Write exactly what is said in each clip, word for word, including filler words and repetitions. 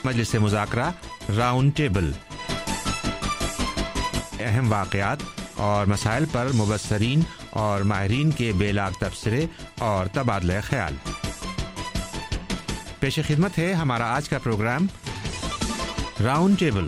मजलिस मुज़ाकरा round table, अहम वाक़यात और मसाइल पर मुबस्सरीन और माहिरीन के बेलाग तबसरे और तबादला ख्याल। पेश खिदमत है हमारा आज का प्रोग्राम राउंड टेबल।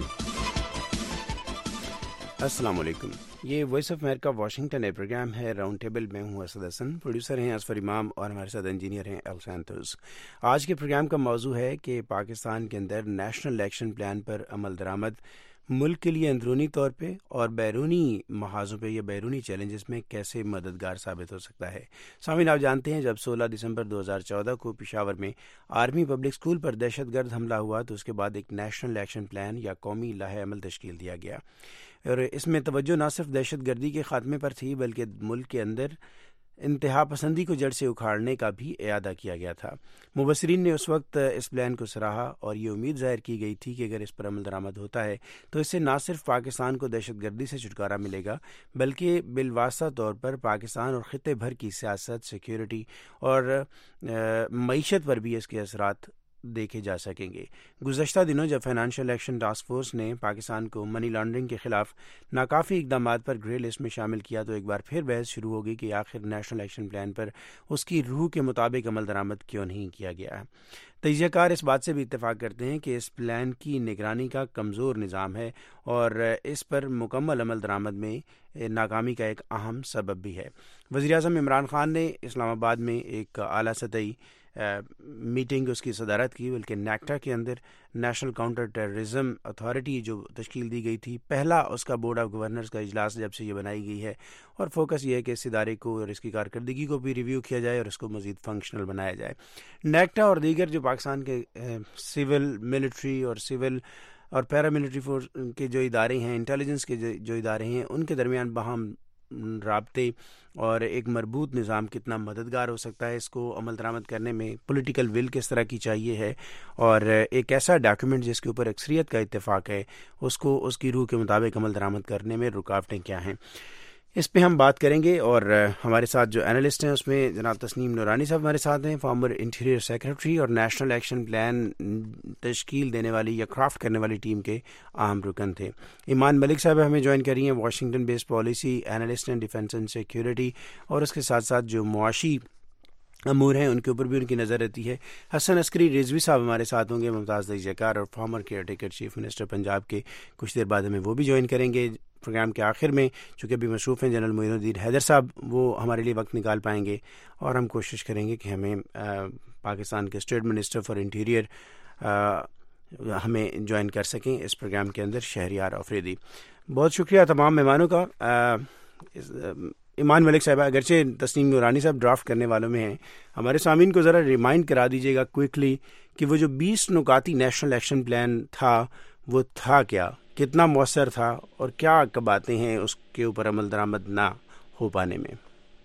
अस्सलाम वालेकुम, ये वॉइस ऑफ अमेरिका वाशिंगटन है। प्रोग्राम है राउंड टेबल में हूँ असद हसन, प्रोड्यूसर हैं असफर इमाम और हमारे साथ इंजीनियर हैं अल सैंतोस। आज के प्रोग्राम का मौजू है कि पाकिस्तान के अंदर नेशनल एक्शन प्लान पर अमल दरामद मुल्क के लिए अंदरूनी तौर पे और बैरूनी महाजों पे या बैरूनी चैलेंजेस में कैसे मददगार साबित हो सकता है। सामीन, आप जानते हैं जब सोलह दिसंबर दो हज़ार चौदह को पेशावर में आर्मी पब्लिक स्कूल पर दहशतगर्द हमला हुआ तो उसके बाद एक नेशनल एक्शन प्लान या कौमी लाहे अमल तश्कील दिया गया और इसमें तवज्जो न सिर्फ दहशतगर्दी के खात्मे पर थी बल्कि मुल्क के अंदर इंतहा पसंदी को जड़ से उखाड़ने का भी इरादा किया गया था। मुबस्सरीन ने उस वक्त इस प्लान को सराहा और ये उम्मीद जाहिर की गई थी कि अगर इस पर अमल दरामद होता है तो इससे न सिर्फ पाकिस्तान को दहशतगर्दी से छुटकारा मिलेगा बल्कि बिलवास्ता तौर पर पाकिस्तान और खित्ते भर की सियासत, सिक्योरिटी और मईशत पर भी इसके असरात देखे जा सकेंगे। गुज़श्ता दिनों जब फाइनेंशियल एक्शन टास्क फोर्स ने पाकिस्तान को मनी लॉन्ड्रिंग के खिलाफ नाकाफ़ी इकदामात पर ग्रे लिस्ट में शामिल किया तो एक बार फिर बहस शुरू हो गई कि आखिर नेशनल एक्शन प्लान पर उसकी रूह के मुताबिक अमल दरामद क्यों नहीं किया गया है। तजज़ियाकार इस बात से भी इत्तेफाक करते हैं कि इस प्लान की निगरानी का कमज़ोर निज़ाम है और इस पर मुकम्मल अमल दरामद में नाकामी का एक अहम सबब भी है। वज़ीर-ए-आज़म इमरान खान ने इस्लामाबाद में एक आला सतही मीटिंग उसकी सदारत की, बल्कि नेक्टा के अंदर नेशनल काउंटर टेररिज्म अथॉरिटी जो तश्कील दी गई थी, पहला उसका बोर्ड ऑफ गवर्नर्स का इजलास जब से ये बनाई गई है और फोकस ये है कि इस इदारे को और इसकी कारकर्दगी को भी रिव्यू किया जाए और इसको मज़ीद फंक्शनल बनाया जाए। नेक्टा और दीगर जो पाकिस्तान के सिविल, मिलिट्री और सिविल और पैरामिलिट्री फोर्स के जो इदारे हैं, इंटेलिजेंस के जो, जो इदारे हैं, उनके दरमियान बाहम राब्ते और एक मरबूत निज़ाम कितना मददगार हो सकता है, इसको अमल दरामद करने में पॉलिटिकल विल किस तरह की चाहिए है और एक ऐसा डॉक्यूमेंट जिसके ऊपर अक्सरियत का इत्तेफाक है उसको उसकी रूह के मुताबिक अमल दरामद करने में रुकावटें क्या हैं, इस पे हम बात करेंगे। और हमारे साथ जो एनालिस्ट हैं उसमें जनाब तस्नीम नूरानी साहब हमारे साथ हैं, फॉर्मर इंटीरियर सेक्रेटरी और नेशनल एक्शन प्लान तश्कील देने वाली या क्राफ्ट करने वाली टीम के अहम रुकन थे। ईमान मलिक साहब हमें ज्वाइन करी हैं, Washington based policy analyst and defence and security और उसके साथ साथ जो मुआशी अमूर हैं उनके ऊपर भी उनकी नज़र रहती है। हसन अस्करी रिजवी साहब हमारे साथ होंगे, मुमताज़ तजज़ियाकार और former caretaker chief minister Punjab के, कुछ देर बाद हमें वो भी ज्वाइन करेंगे। प्रोग्राम के आखिर में चूँकि अभी मशरूफ़ हैं जनरल मोइनुद्दीन हैदर साहब, वो हमारे लिए वक्त निकाल पाएंगे और हम कोशिश करेंगे कि हमें आ, पाकिस्तान के स्टेट मिनिस्टर फॉर इंटीरियर आ, हमें ज्वाइन कर सकें इस प्रोग्राम के अंदर, शहरियार आफरीदी। बहुत शुक्रिया तमाम मेहमानों का। आ, इस, आ, ईमान मलिक साहब, अगरचे तस्नीम नूरानी साहब ड्राफ्ट करने वालों में हैं, हमारे सामीन को ज़रा रिमाइंड करा दीजिएगा क्विकली कि वो जो बीस नुकाती नेशनल एक्शन प्लान था वो था क्या, कितना मौसर था और क्या कबातें हैं उसके ऊपर अमल दरामद ना हो पाने में।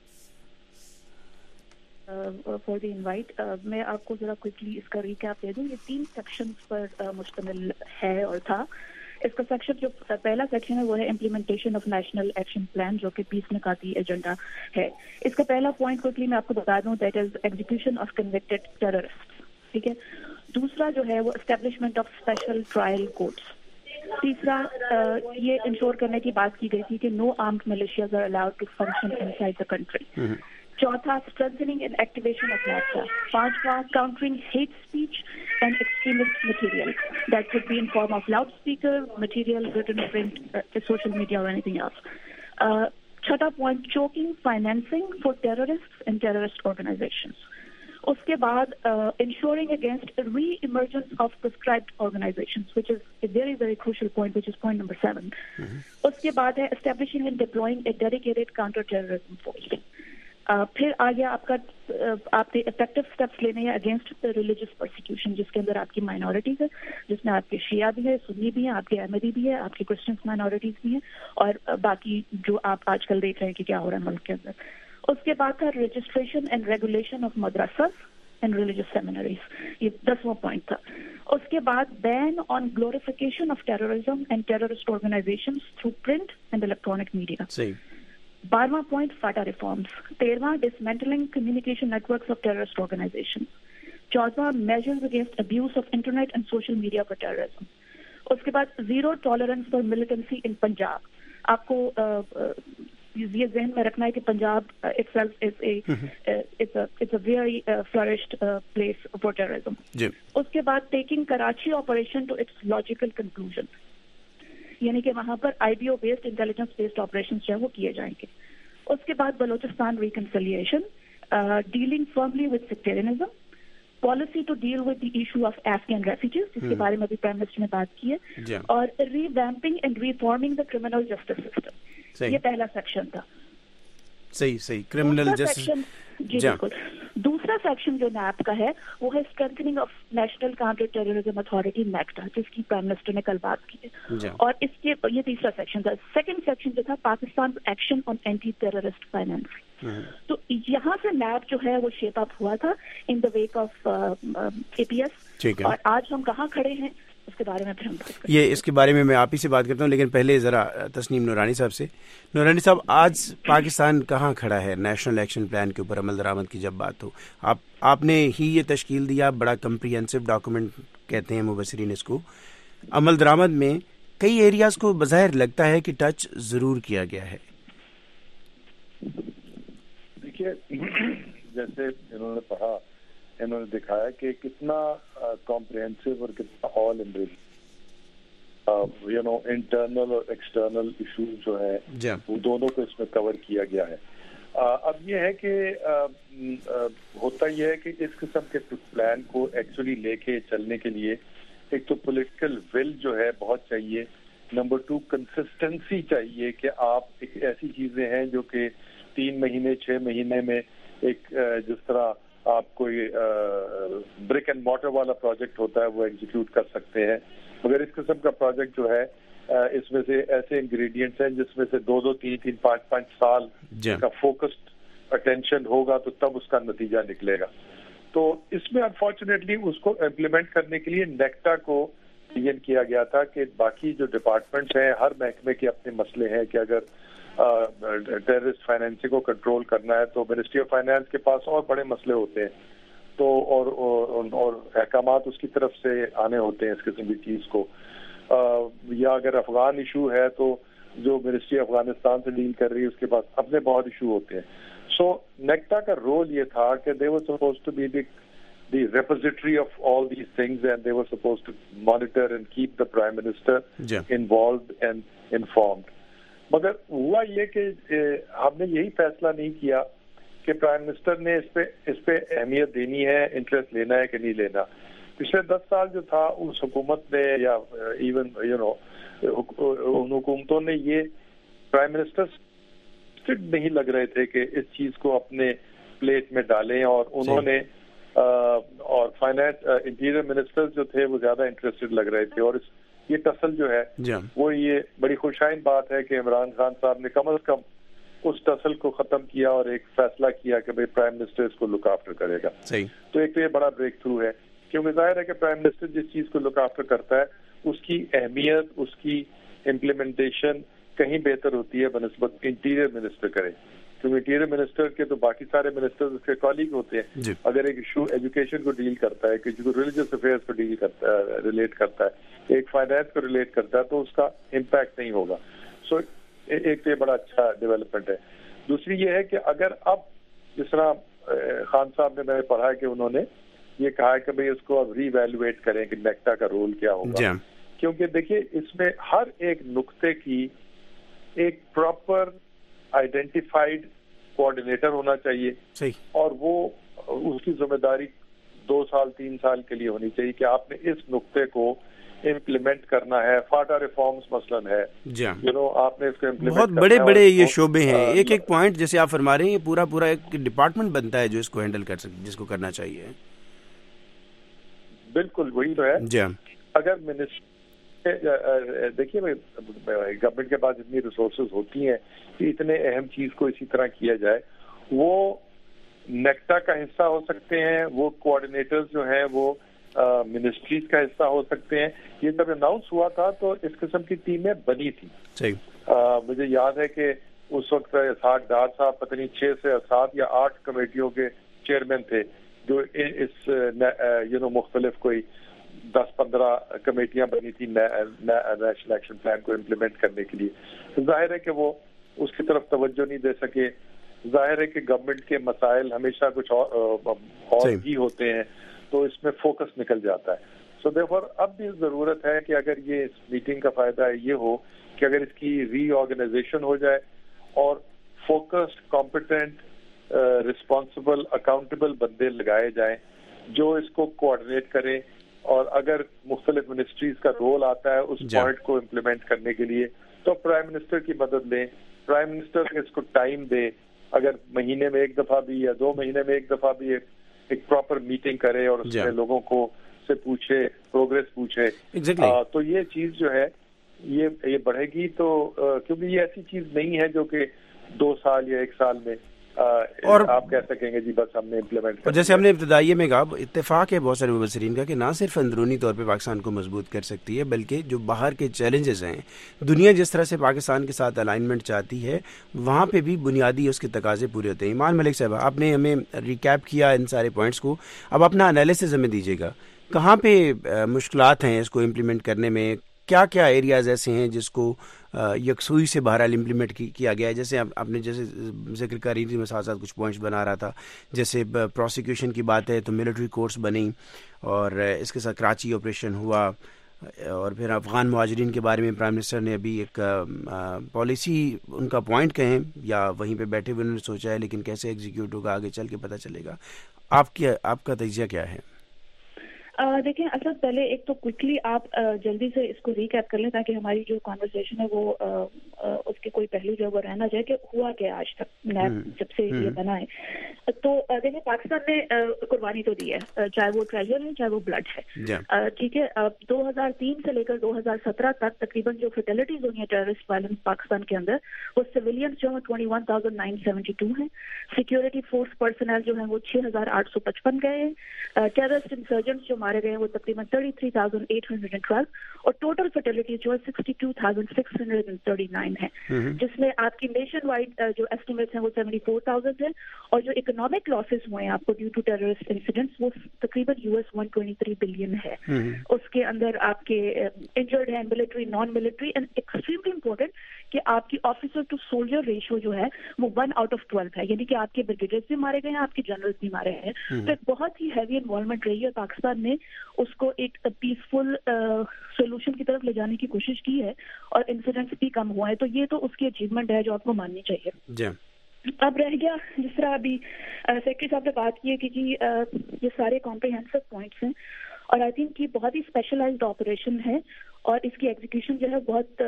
फॉर द इनवाइट, मैं आपको ज़रा क्विकली इसका रिकैप दे दूँ। ये तीन सेक्शंस पर uh, मुश्तमिल है और था। इसका सेक्शन जो पहला सेक्शन है वो है implementation of national action plan, जो कि बीस निकाती एजेंडा है। इसका पहला पॉइंट क्विकली मैं आपको बता दूं, that is execution of convicted terrorist. ठीक है। दूसरा जो है वो establishment of special trial courts. तीसरा ये इंश्योर करने की बात की गई थी कि no armed militias are allowed to function inside the country. चौथा, strengthening and activation of NACTA. पांचवा, countering hate speech and extremist material that could be in form of loudspeaker material, written, print, social media और anything else. छठा point, choking financing for terrorist and terrorist organisations. उसके बाद ensuring against re emergence of prescribed organisations, which is a very very crucial point, which is point number seven. उसके बाद है establishing and deploying a dedicated counter terrorism force. Uh, फिर आ गया आपका uh, आपने effective steps लेने हैं against religious persecution, जिसके अंदर आपकी माइनॉरिटीज है, जिसमें आपके शिया भी है, सुन्नी भी है, आपके अहमदी भी है, आपके क्रिश्चियंस माइनॉरिटीज भी हैं और uh, बाकी जो आप आजकल देख रहे हैं कि क्या हो रहा है मुल्क के अंदर। उसके बाद था registration and regulation of madrassas and religious seminaries, ये दसवां पॉइंट था। उसके बाद ban on glorification of terrorism and terrorist organisations through print and electronic media. बारहवां पॉइंट फाटा रिफॉर्म्स। तेरहवां dismantling communication networks of terrorist organisation. چوتھا measures against abuse of internet and social media for terrorism. اس کے بعد zero tolerance for militancy in Punjab. آپ کو یہ ذہن میں رکھنا ہے کہ Punjab itself is a it's a it's a very flourished place for terrorism. اس کے بعد taking Karachi operation to its logical conclusion, یعنی کہ وہاں پر I B O based intelligence based operation جو ہے وہ کیے جائیں گے. اس کے بعد Balochistan reconciliation, dealing firmly with sectarianism, policy to deal with the issue of Afghan refugees جس کے بارے میں بھی پرائم منسٹر نے بات کی ہے, اور revamping and reforming the criminal justice system. یہ پہلا سیکشن تھا. صحیح صحیح کرمنل جسٹس. جی بالکل. دوسرا سیکشن جو نیب کا ہے وہ ہے strengthening of national counter terrorism authority NACTA, جس کی پرائم منسٹر نے کل بات کی ہے. اور اس کے یہ تیسرا سیکشن تھا. سیکنڈ سیکشن جو تھا Pakistan action on anti terrorist finance. تو یہاں سے نیب جو ہے وہ شیپ اپ ہوا تھا in the wake of A P S, اور آج ہم کہاں کھڑے ہیں اس کے بارے میں پھر ہم بات کریں. یہ اس کے بارے میں میں آپ ہی سے بات کرتا ہوں, لیکن پہلے ذرا تسنیم نورانی صاحب سے. نورانی صاحب, آج پاکستان کہاں کھڑا ہے نیشنل ایکشن پلان کے اوپر عمل درآمد کی جب بات ہو؟ آپ آپ نے ہی یہ تشکیل دیا, بڑا کمپریہنسو ڈاکومنٹ کہتے ہیں مبصرین اس کو. عمل درآمد میں کئی ایریاز کو بظاہر لگتا ہے کہ ٹچ ضرور کیا گیا ہے. دیکھیے, جیسے انہوں نے کہا, انہوں نے دکھایا کہ کتنا کمپریہنسو اور کتنا all embracing you know internal اور ایکسٹرنل ایشوز جو ہیں وہ دونوں کو اس میں کور کیا گیا ہے. اب یہ ہے کہ ہوتا یہ ہے کہ اس قسم کے پلان کو ایکچولی لے کے چلنے کے لیے ایک تو پولیٹیکل ول جو ہے بہت چاہیے, نمبر ٹو کنسسٹنسی چاہیے کہ آپ ایک ایسی چیزیں ہیں جو کہ تین مہینے چھ مہینے میں ایک جس طرح آپ کوئی برک اینڈ مارٹر والا پروجیکٹ ہوتا ہے وہ ایگزیکیوٹ کر سکتے ہیں, مگر اس قسم کا پروجیکٹ جو ہے اس میں سے ایسے انگریڈینٹس ہیں جس میں سے دو دو تین تین پانچ پانچ سال کا فوکسڈ اٹینشن ہوگا تو تب اس کا نتیجہ نکلے گا. تو اس میں انفارچونیٹلی اس کو امپلیمنٹ کرنے کے لیے نیکٹا کو ڈیزائن کیا گیا تھا کہ باقی جو ڈپارٹمنٹس ہیں ہر محکمے کے اپنے مسئلے ہیں کہ اگر ٹیررسٹ فائنینسنگ کو کنٹرول کرنا ہے تو منسٹری آف فائنانس کے پاس اور بڑے مسئلے ہوتے ہیں, تو اور اور احکامات اس کی طرف سے آنے ہوتے ہیں اس قسم کی چیز کو, یا اگر افغان ایشو ہے تو جو منسٹری افغانستان سے ڈیل کر رہی ہے اس کے پاس اپنے بہت ایشو ہوتے ہیں. سو نیکٹا کا رول یہ تھا کہ they were supposed to be the the repository of all these things and they were supposed to monitor and keep the prime minister involved and informed. مگر ہوا یہ کہ ہم نے یہی فیصلہ نہیں کیا کہ پرائم منسٹر نے اس پہ اس پہ اہمیت دینی ہے, انٹرسٹ لینا ہے کہ نہیں لینا. پچھلے دس سال جو تھا اس حکومت نے یا ایون یو نو ان حکومتوں نے یہ پرائم منسٹر نہیں لگ رہے تھے کہ اس چیز کو اپنے پلیٹ میں ڈالیں, اور انہوں نے اور فائنانس انٹیریئر منسٹر جو تھے وہ زیادہ انٹرسٹڈ لگ رہے تھے. اور اس یہ ٹسل جو ہے وہ یہ بڑی خوشائن بات ہے کہ عمران خان صاحب نے کم از کم اس ٹسل کو ختم کیا اور ایک فیصلہ کیا کہ بھائی پرائم منسٹر اس کو لک آفٹر کرے گا. تو ایک تو یہ بڑا بریک تھرو ہے, کیونکہ ظاہر ہے کہ پرائم منسٹر جس چیز کو لک آفٹر کرتا ہے اس کی اہمیت, اس کی امپلیمنٹیشن کہیں بہتر ہوتی ہے بنسبت انٹیریئر منسٹر کرے, کیونکہ انٹیریئر منسٹر کے تو باقی سارے منسٹر اس کے کالیگ ہوتے ہیں. اگر ایک ایشو ایجوکیشن کو ڈیل کرتا ہے, کسی کو ریلیجس افیئرس کو ڈیل کرتا ہے ریلیٹ کرتا ہے, ایک فائنانس کو ریلیٹ کرتا ہے, تو اس کا امپیکٹ نہیں ہوگا. سو ایک تو یہ بڑا اچھا ڈیولپمنٹ ہے. دوسری یہ ہے کہ اگر اب جس طرح خان صاحب نے میں نے پڑھا کہ انہوں نے یہ کہا کہ بھئی اس کو اب ری ایویلویٹ کریں کہ نیکٹا کا رول کیا ہوگا, کیونکہ دیکھیے اس میں ہر ایک نقطے کی ایک پراپر آئیڈینٹیفائڈ کوآرڈینیٹر ہونا چاہیے, اور وہ اس کی ذمہ داری دو سال تین سال کے لیے ہونی چاہیے کہ آپ نے اس نقطے کو امپلیمنٹ کرنا ہے. فاٹا ریفارمز مثلاً ہے, یو نو آپ نے اس کو امپلیمنٹ بہت بڑے بڑے یہ شعبے ہیں, ایک ایک پوائنٹ جیسے آپ فرما رہے ہیں یہ پورا پورا ایک ڈپارٹمنٹ بنتا ہے جو اس کو ہینڈل کر سکتے, جس کو کرنا چاہیے. بالکل وہی تو ہے. جی اگر منسٹر دیکھیے گورنمنٹ کے پاس اتنی ریسورسز ہوتی ہیں کہ اتنے اہم چیز کو اسی طرح کیا جائے, وہ نیکٹا کا حصہ ہو سکتے ہیں, وہ کوآرڈینیٹرز جو ہیں وہ منسٹریز کا حصہ ہو سکتے ہیں. یہ جب اناؤنس ہوا تھا تو اس قسم کی ٹیمیں بنی تھی. مجھے یاد ہے کہ اس وقت اسحاق ڈار صاحب پتہ نہیں چھ سے سات یا آٹھ کمیٹیوں کے چیئرمین تھے, جو اس یو نو مختلف کوئی دس پندرہ کمیٹیاں بنی تھی نیشنل ایکشن پلان کو امپلیمنٹ کرنے کے لیے. ظاہر ہے کہ وہ اس کی طرف توجہ نہیں دے سکے. ظاہر ہے کہ گورنمنٹ کے مسائل ہمیشہ کچھ اور ہی ہوتے ہیں تو اس میں فوکس نکل جاتا ہے. سو دیئرفور اب بھی ضرورت ہے کہ اگر یہ اس میٹنگ کا فائدہ یہ ہو کہ اگر اس کی ری آرگنائزیشن ہو جائے اور فوکسڈ کمپیٹنٹ رسپانسبل اکاؤنٹیبل بندے لگائے جائیں جو اس کو کوآرڈینیٹ کریں, اور اگر مختلف منسٹریز کا رول آتا ہے اس پوائنٹ کو امپلیمنٹ کرنے کے لیے تو پرائم منسٹر کی مدد لیں. پرائم منسٹر اس کو ٹائم دے, اگر مہینے میں ایک دفعہ بھی یا دو مہینے میں ایک دفعہ بھی ایک پراپر میٹنگ کرے اور اس میں لوگوں کو سے پوچھے, پروگریس پوچھے, تو یہ چیز جو ہے یہ یہ بڑھے گی. تو کیونکہ یہ ایسی چیز نہیں ہے جو کہ دو سال یا ایک سال میں اور آپ کہہ سکیں گے جی بس ہم نے امپلیمنٹ کر. جیسے ہم نے ابتدائیے میں کہا, اتفاق ہے بہت سارے مبصرین کا کہ نہ صرف اندرونی طور پہ پاکستان کو مضبوط کر سکتی ہے بلکہ جو باہر کے چیلنجز ہیں, دنیا جس طرح سے پاکستان کے ساتھ الائنمنٹ چاہتی ہے وہاں پہ بھی بنیادی اس کے تقاضے پورے ہوتے ہیں. ایمان ملک صاحب, آپ نے ہمیں ریکیپ کیا ان سارے پوائنٹس کو, اب اپنا انالیسس ہمیں دیجیے گا کہاں پہ مشکلات ہیں اس کو امپلیمنٹ کرنے میں, کیا کیا ایریاز ایسے ہیں جس کو یکسوئی سے بہرحال امپلیمنٹ کیا گیا ہے. جیسے آپ نے جیسے ذکر کری تھی, میں ساتھ ساتھ کچھ پوائنٹس بنا رہا تھا, جیسے پروسیکیوشن کی بات ہے تو ملٹری کورٹس بنی, اور اس کے ساتھ کراچی آپریشن ہوا, اور پھر افغان مہاجرین کے بارے میں پرائم منسٹر نے ابھی ایک پالیسی ان کا پوائنٹ کہیں یا وہیں پہ بیٹھے ہوئے انہوں نے سوچا ہے, لیکن کیسے ایگزیکیوٹ ہوگا آگے چل کے پتہ چلے گا. آپ کی آپ کا تجزیہ کیا ہے؟ دیکھیں اسد, پہلے ایک تو کوئکلی آپ جلدی سے اس کو ریکیپ کر لیں تاکہ ہماری جو کانورسیشن ہے وہ اس کے کوئی پہلو جو ہے وہ رہنا جائے کہ ہوا کیا آج تک جب سے یہ بنا ہے. تو دیکھیں پاکستان نے قربانی تو دی ہے, چاہے وہ ٹریجر ہے چاہے وہ بلڈ ہے, ٹھیک ہے. دو ہزار تین سے لے کر دو ہزار سترہ تک تقریباً جو فیٹیلٹیز ہوئی ہیں ٹیررسٹ وائلنس پاکستان کے اندر, وہ سویلینس جو ہیں twenty one thousand nine seventy two ہیں, سیکورٹی فورس پرسنل جو ہیں وہ چھ ہزار آٹھ سو پچپن گئے ہیں, ٹیررسٹ انسرجنٹس جو مارے گئے وہ تقریباً thirty three thousand eight hundred and twelve, اور ٹوٹل فرٹیلٹی جو ہے sixty two thousand six hundred and thirty nine ہے, جس میں آپ کی نیشن وائڈ جو ایسٹیمیٹس ہیں وہ سیونٹی فور تھاؤزینڈ ہے, اور جو اکنامک لاسز ہوئے ہیں آپ کو ڈیو ٹو ٹیررسٹ انسیڈنٹس وہ تقریباً U S one twenty three billion ہے. اس کے اندر آپ کے انجرڈ ہیں military, non military, and extremely important کہ آپ کی آفیسر ٹو سولجر ریشو جو ہے وہ ون آؤٹ آف ٹویلو ہے, یعنی کہ آپ کے بریگیڈیئرز بھی مارے گئے ہیں, آپ کے جنرلز بھی مارے ہیں. تو ایک بہت ہی ہیوی انوالومنٹ رہی ہے, پاکستان نے اس کو ایک پیسفل سولوشن کی طرف لے جانے کی کوشش کی ہے اور انسیڈنٹس بھی کم ہوا ہے. تو یہ تو اس کی اچیومنٹ ہے جو آپ کو ماننی چاہیے. اب رہ گیا جس طرح ابھی سیکرٹری صاحب نے بات کی ہے کہ جی یہ سارے کمپریہنسو پوائنٹس ہیں, اور آئی تھنک یہ بہت ہی اسپیشلائزڈ آپریشن ہے, اور اس کی ایگزیکیوشن جو ہے بہت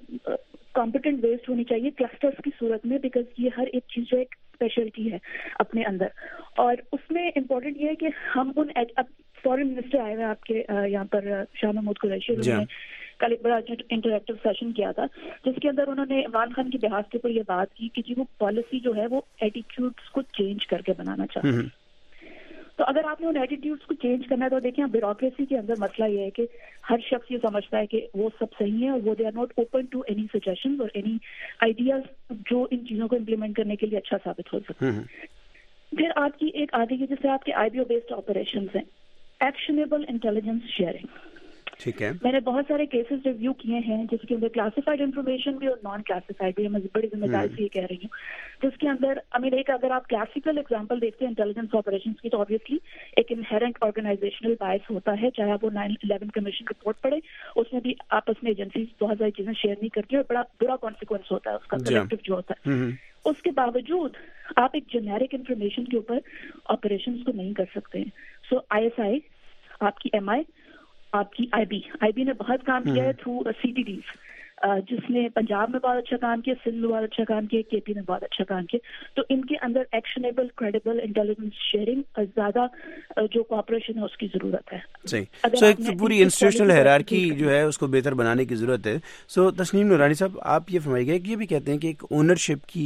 کمپیٹنٹ بیسڈ ہونی چاہیے کلسٹرز کی صورت میں, بیکاز یہ ہر ایک چیز جو ایک اسپیشلٹی ہے اپنے اندر. اور اس میں امپورٹنٹ یہ ہے کہ ہم ان اب فورن منسٹر آئے ہوئے آپ کے یہاں پر شاہ محمود قریشی, انہوں نے کل ایک بڑا انٹریکٹیو سیشن کیا تھا جس کے اندر انہوں نے عمران خان کی بحث کے اوپر یہ بات کی کہ جی وہ پالیسی جو ہے وہ ایٹیٹیوڈس کو چینج کر کے بنانا چاہتے ہیں. تو اگر آپ نے ان ایٹیٹیوڈس کو چینج کرنا ہے تو دیکھیں بیوروکریسی کے اندر مسئلہ یہ ہے کہ ہر شخص یہ سمجھتا ہے کہ وہ سب صحیح ہے, اور وہ they are not open to any suggestions اور اینی آئیڈیاز جو ان چیزوں کو امپلیمنٹ کرنے کے لیے اچھا ثابت ہو سکتا ہے. پھر آپ کی ایک آدھی کی جیسے آپ کے I B O based operations ہیں, ایکشنیبل انٹیلیجنس شیئرنگ. ٹھیک ہے, میں نے بہت سارے کیسز ریویو کیے ہیں جس کے اندر کلاسیفائڈ انفارمیشن بھی اور نان کلاسیفائڈ بھی, میں بڑی ذمہ داری سے یہ کہہ رہی ہوں, جس کے اندر امیر ایک اگر آپ کلاسیکل ایگزامپل دیکھتے ہیں انٹیلیجنس آپریشنز کی تو آبویسلی ایک انہیرنٹ آرگنائزیشنل بائس ہوتا ہے, چاہے آپ وہ نائن الیون کمیشن رپورٹ پڑھے, اس میں بھی آپس میں ایجنسیز بہت ساری چیزیں شیئر نہیں کرتی اور بڑا برا کانسیکوینس ہوتا ہے اس کا کلیکٹو جو ہوتا ہے. اس کے باوجود آپ ایک جنیرک انفارمیشن کے اوپر آپریشنز کو نہیں کر سکتے ہیں. سو آئی ایس آئی, آپ کی ایم آئی, آپ کی آئی بی آئی بی نے بہت کام کیا ہے تھرو سی ٹی ڈیز, جس نے پنجاب میں بہت اچھا کام کیا, سندھ میں بہت اچھا کام کیا, کے پی میں بہت اچھا کام کیا. تو ان کے اندر ایکشنیبل کریڈیبل انٹیلیجنس شیئرنگ اور زیادہ جو کوآپریشن ہے اس کی ضرورت ہے. صحیح, سو ایک پوری انسٹیٹیوشنل ہیرارکی جو ہے اس کو بہتر بنانے کی ضرورت ہے. سو تسنیم نورانی صاحب, آپ یہ فرمائیے گا کہ یہ بھی کہتے ہیں کہ ایک اونرشپ کی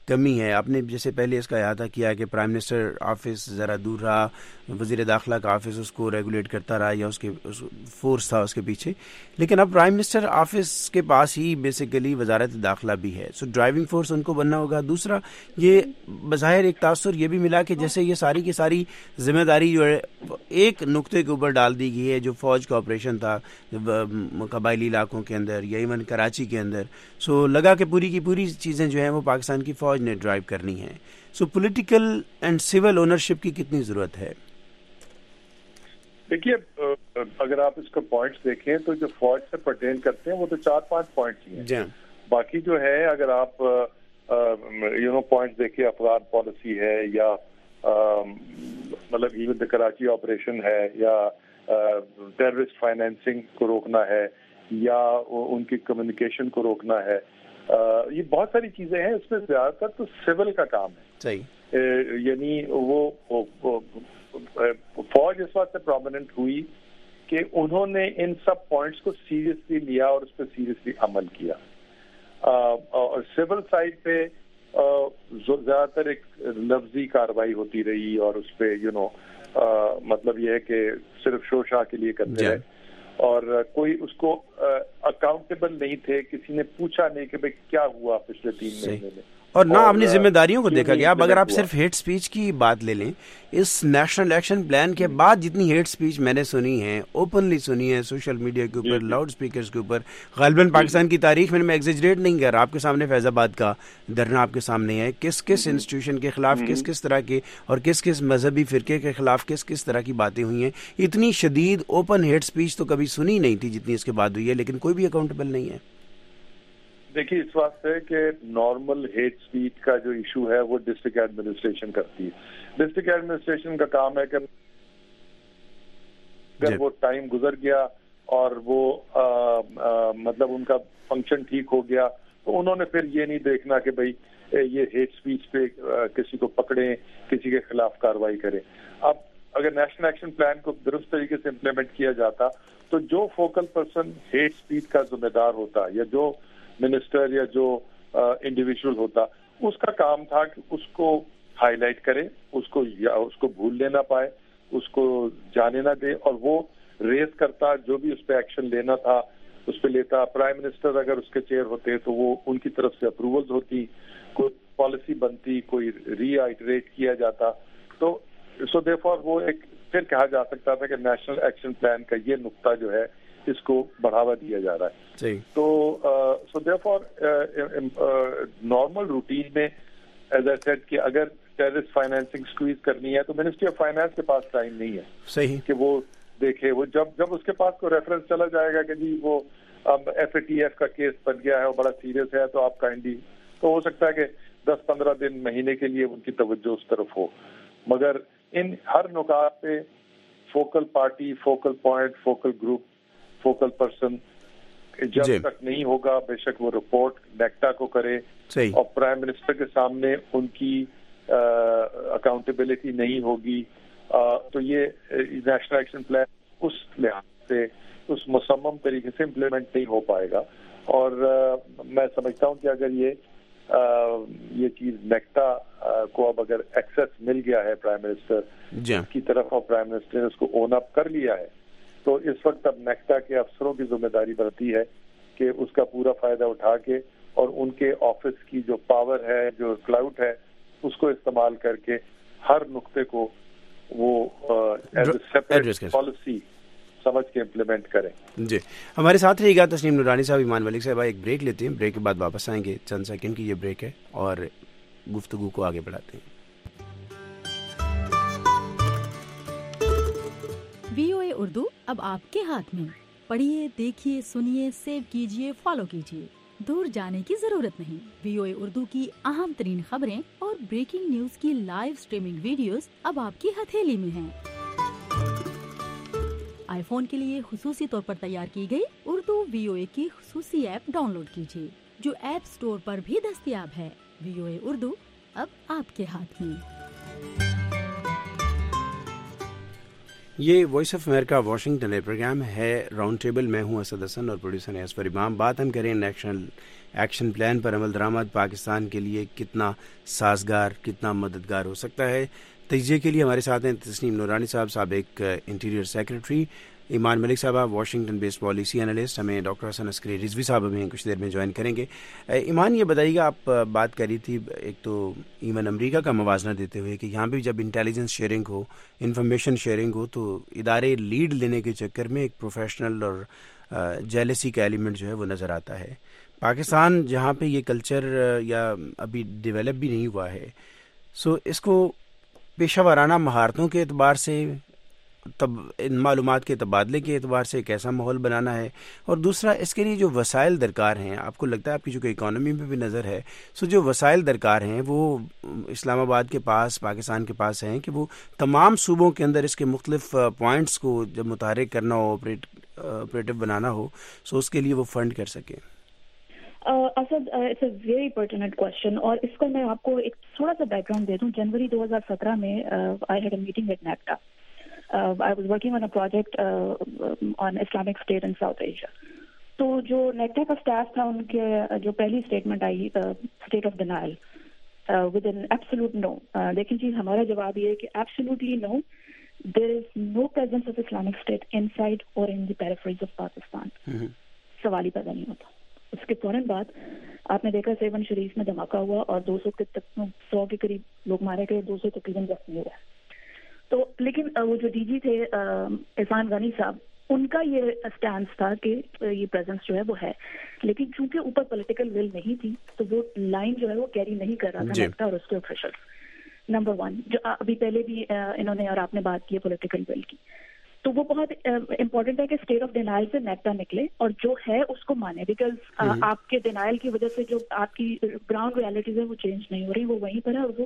کمی ہے. آپ نے جیسے پہلے اس کا احاطہ کیا کہ پرائم منسٹر آفس ذرا دور رہا, وزیر داخلہ کا آفس اس کو ریگولیٹ کرتا رہا یا اس کے فورس تھا اس کے پیچھے, لیکن اب پرائم منسٹر آفس کے پاس ہی بیسیکلی وزارت داخلہ بھی ہے. سو ڈرائیونگ فورس ان کو بننا ہوگا. دوسرا یہ بظاہر ایک تاثر یہ بھی ملا کہ جیسے یہ ساری کی ساری ذمہ داری جو ہے ایک نقطے کے اوپر ڈال دی گئی ہے, جو فوج کا آپریشن تھا قبائلی علاقوں کے اندر یا ایون کراچی کے اندر. سو لگا کہ پوری کی پوری چیزیں جو ہیں وہ پاکستان کی فوج نے ڈرائیو کرنی ہیں. So political and civil ownership کی کتنی ضرورت ہے؟ دیکھیے, اگر آپ اس کا پوائنٹس دیکھیں تو جو فوج سے پرٹین کرتے ہیں وہ تو چار پانچ پوائنٹس ہی ہیں. جی. باقی جو ہے اگر آپ یو نو پوائنٹس دیکھیں, افغان پالیسی ہے یا مطلب ایون کراچی آپریشن ہے یا ٹیررسٹ فائنینسنگ کو روکنا ہے یا ان کی کمیونیکیشن کو روکنا ہے, یہ بہت ساری چیزیں ہیں. اس میں زیادہ تر تو سول کا کام ہے. صحیح. یعنی وہ فوج اس وقت سے پرومیننٹ ہوئی کہ انہوں نے ان سب پوائنٹس کو سیریسلی لیا اور اس پہ سیریسلی عمل کیا. اور سول سائڈ پہ زیادہ تر ایک لفظی کاروائی ہوتی رہی اور اس پہ یو نو مطلب یہ ہے کہ صرف شو شاہ کے لیے کرتے رہے اور کوئی اس کو اکاؤنٹیبل نہیں تھے. کسی نے پوچھا نہیں کہ بھائی کیا ہوا پچھلے تین مہینے میں, اور نہ اپنی ذمہ داریوں کو دیکھا گیا. اب اگر آپ صرف ہیٹ سپیچ کی بات لے لیں, اس نیشنل ایکشن پلان کے بعد جتنی ہیٹ سپیچ میں نے سنی ہے, اوپنلی سنی ہے سوشل میڈیا کے اوپر, لاؤڈ سپیکرز کے اوپر, غالباً پاکستان کی تاریخ میں میں ایگزیجریٹ نہیں کر رہا, آپ کے سامنے فیض آباد کا دھرنا آپ کے سامنے ہے, کس کس انسٹیٹیوشن کے خلاف کس کس طرح کے اور کس کس مذہبی فرقے کے خلاف کس کس طرح کی باتیں ہوئی ہیں. اتنی شدید اوپن ہیٹ سپیچ تو کبھی سنی نہیں تھی جتنی اس کے بعد ہوئی ہے, لیکن کوئی بھی اکاؤنٹیبل نہیں ہے. دیکھیے, اس واسطے کہ نارمل ہیٹ اسپیچ کا جو ایشو ہے وہ ڈسٹرکٹ ایڈمنسٹریشن کرتی ہے. ڈسٹرکٹ ایڈمنسٹریشن کا کام ہے کہ اگر وہ ٹائم گزر گیا اور وہ آ, آ, مطلب ان کا فنکشن ٹھیک ہو گیا تو انہوں نے پھر یہ نہیں دیکھنا کہ بھائی یہ ہیٹ اسپیچ پہ کسی کو پکڑیں, کسی کے خلاف کارروائی کریں. اب اگر نیشنل ایکشن پلان کو درست طریقے سے امپلیمنٹ کیا جاتا تو جو فوکل پرسن ہیٹ اسپیچ کا ذمہ دار ہوتا یا جو منسٹر یا جو انڈیویجول ہوتا, اس کا کام تھا کہ اس کو ہائی لائٹ کرے, اس کو یا اس کو بھولنے نہ پائے, اس کو جانے نہ دے, اور وہ ریز کرتا, جو بھی اس پہ ایکشن لینا تھا اس پہ لیتا. پرائم منسٹر اگر اس کے چیئر ہوتے تو وہ ان کی طرف سے اپروولز ہوتی, کوئی پالیسی بنتی, کوئی ری آئٹریٹ کیا جاتا. تو سو دیئر فور وہ ایک پھر کہا جا سکتا تھا کہ نیشنل ایکشن پلان کا یہ نقطہ جو ہے اس کو بڑھاوا دیا جا رہا ہے. تو so therefore normal routine میں ایز اے سیڈ کہ اگر ٹیررسٹ فائنینسنگ اسکویز کرنی ہے تو منسٹری آف فائنانس کے پاس ٹائم نہیں ہے صحیح کہ وہ دیکھے. وہ جب جب اس کے پاس کوئی ریفرنس چلا جائے گا کہ جی وہ اب ایف اے ٹی ایف کا کیس بن گیا ہے اور بڑا سیریس ہے تو آپ کائنڈلی, تو ہو سکتا ہے کہ دس پندرہ دن مہینے کے لیے ان کی توجہ اس طرف ہو. مگر ان ہر نکات پہ focal party, focal point, focal group, focal person جب جی. تک نہیں ہوگا بے شک وہ رپورٹ نیکٹا کو کرے صحیح. اور پرائم منسٹر کے سامنے ان کی اکاؤنٹیبلٹی نہیں ہوگی آ, تو یہ نیشنل ایکشن پلان اس لحاظ سے اس مصمم طریقے سے امپلیمنٹ نہیں ہو پائے گا. اور آ, میں سمجھتا ہوں کہ اگر یہ آ, یہ چیز نیکٹا کو اب اگر ایکسس مل گیا ہے پرائم منسٹر جی. کی طرف اور پرائم منسٹر نے اس کو اون اپ کر لیا ہے تو اس وقت اب نیکٹا کے افسروں کی ذمہ داری بنتی ہے کہ اس کا پورا فائدہ اٹھا کے اور ان کے آفس کی جو پاور ہے, جو کلاؤٹ ہے, اس کو استعمال کر کے ہر نقطے کو وہ ایز اے سیپریٹ پالیسی سمجھ کے امپلیمنٹ کریں. جی, ہمارے ساتھ رہے گا تسنیم نورانی صاحب, ایمان ملک صاحب. ایک بریک لیتے ہیں, بریک کے بعد واپس آئیں گے. چند سیکنڈ کی یہ بریک ہے اور گفتگو کو آگے بڑھاتے ہیں. وی او اے اردو اب آپ کے ہاتھ میں. پڑھیے, دیکھیے, سنیے, سیو کیجیے, فالو کیجیے. دور جانے کی ضرورت نہیں. وی او اے اردو کی اہم ترین خبریں اور بریکنگ نیوز کی لائیو سٹریمنگ ویڈیوز اب آپ کی ہتھیلی میں ہیں. آئی فون کے لیے خصوصی طور پر تیار کی گئی اردو وی او اے کی خصوصی ایپ ڈاؤن لوڈ کیجیے جو ایپ سٹور پر بھی دستیاب ہے. وی او اے اردو اب آپ کے ہاتھ میں. یہ وائس آف امریکہ واشنگٹن ہے، پروگرام ہے راؤنڈ ٹیبل، میں ہوں اسد حسن اور پروڈیوسر ہیں اسفر امام. بات ہم کریں نیشنل ایکشن پلان پر. عمل درآمد پاکستان کے لیے کتنا سازگار، کتنا مددگار ہو سکتا ہے؟ تجزیے کے لیے ہمارے ساتھ ہیں تسنیم نورانی صاحب، سابق انٹیریئر سیکرٹری، ایمان ملک صاحب واشنگٹن بیسڈ پالیسی انالسٹ، ہمیں ڈاکٹر حسن عسکری رضوی صاحب ہمیں کچھ دیر میں جوائن کریں گے. ایمان، یہ بتائیے گا، آپ بات کری تھی ایک تو ایون امریکہ کا موازنہ دیتے ہوئے کہ یہاں بھی جب انٹیلیجنس شیئرنگ ہو، انفارمیشن شیئرنگ ہو، تو ادارے لیڈ لینے کے چکر میں ایک پروفیشنل اور جیلسی کا ایلیمنٹ جو ہے وہ نظر آتا ہے. پاکستان جہاں پہ یہ کلچر یا ابھی ڈیولپ بھی نہیں ہوا ہے، سو اس کو پیشہ ورانہ مہارتوں کے اعتبار سے، تب ان معلومات کے تبادلے کے اعتبار سے کیسا ماحول بنانا ہے، اور دوسرا اس کے لیے جو وسائل درکار ہیں، آپ کو لگتا ہے آپ کی جو کہ اکانومی میں بھی نظر ہے، سو جو وسائل درکار ہیں وہ اسلام آباد کے پاس، پاکستان کے پاس ہیں کہ وہ تمام صوبوں کے اندر اس کے مختلف پوائنٹس کو جب متحرک کرنا ہو، آپریٹو بنانا ہو، سو اس کے لیے وہ فنڈ کر سکیں. Asad, it's a very pertinent question, اور اس کا میں آپ کو ایک تھوڑا سا بیک گراؤنڈ دے دوں. جنوری دو ہزار سترہ میں I had a meeting at NACTA. Uh, I was working on a project uh, on Islamic State in South Asia. تو جو نیکٹا کا اسٹاف تھا، ان کے جو پہلی statement I state of denial with an absolute no. لیکن چیز ہمارا جواب یہ ہے کہ absolutely no, there is no presence of Islamic State inside اور ان دی پیریفریز آف پاکستان. سوال ہی پیدا نہیں ہوتا. اس کے فوراً بعد آپ نے دیکھا سیون شریف میں دھماکہ ہوا اور دو سو کے سو کے قریب لوگ مارے گئے، دو سو تقریباً زخمی ہوئے. تو لیکن وہ جو ڈی جی تھے عرفان غنی صاحب، ان کا یہ اسٹینس تھا کہ یہ پریزنس جو ہے وہ ہے، لیکن چونکہ اوپر پولیٹیکل ول نہیں تھی تو وہ لائن جو ہے وہ کیری نہیں کر رہا تھا نیکٹا اور اس کے آفیشل. نمبر ون، جو ابھی پہلے بھی انہوں نے اور آپ نے بات کی ہے پولیٹیکل ول کی، تو وہ بہت امپورٹنٹ ہے کہ اسٹیٹ آف ڈینائل سے نیکٹا نکلے اور جو ہے اس کو مانے، بیکاز آپ کے ڈینائل کی وجہ سے جو آپ کی گراؤنڈ ریالٹیز ہے وہ چینج نہیں ہو رہی، وہ وہیں پر ہے اور وہ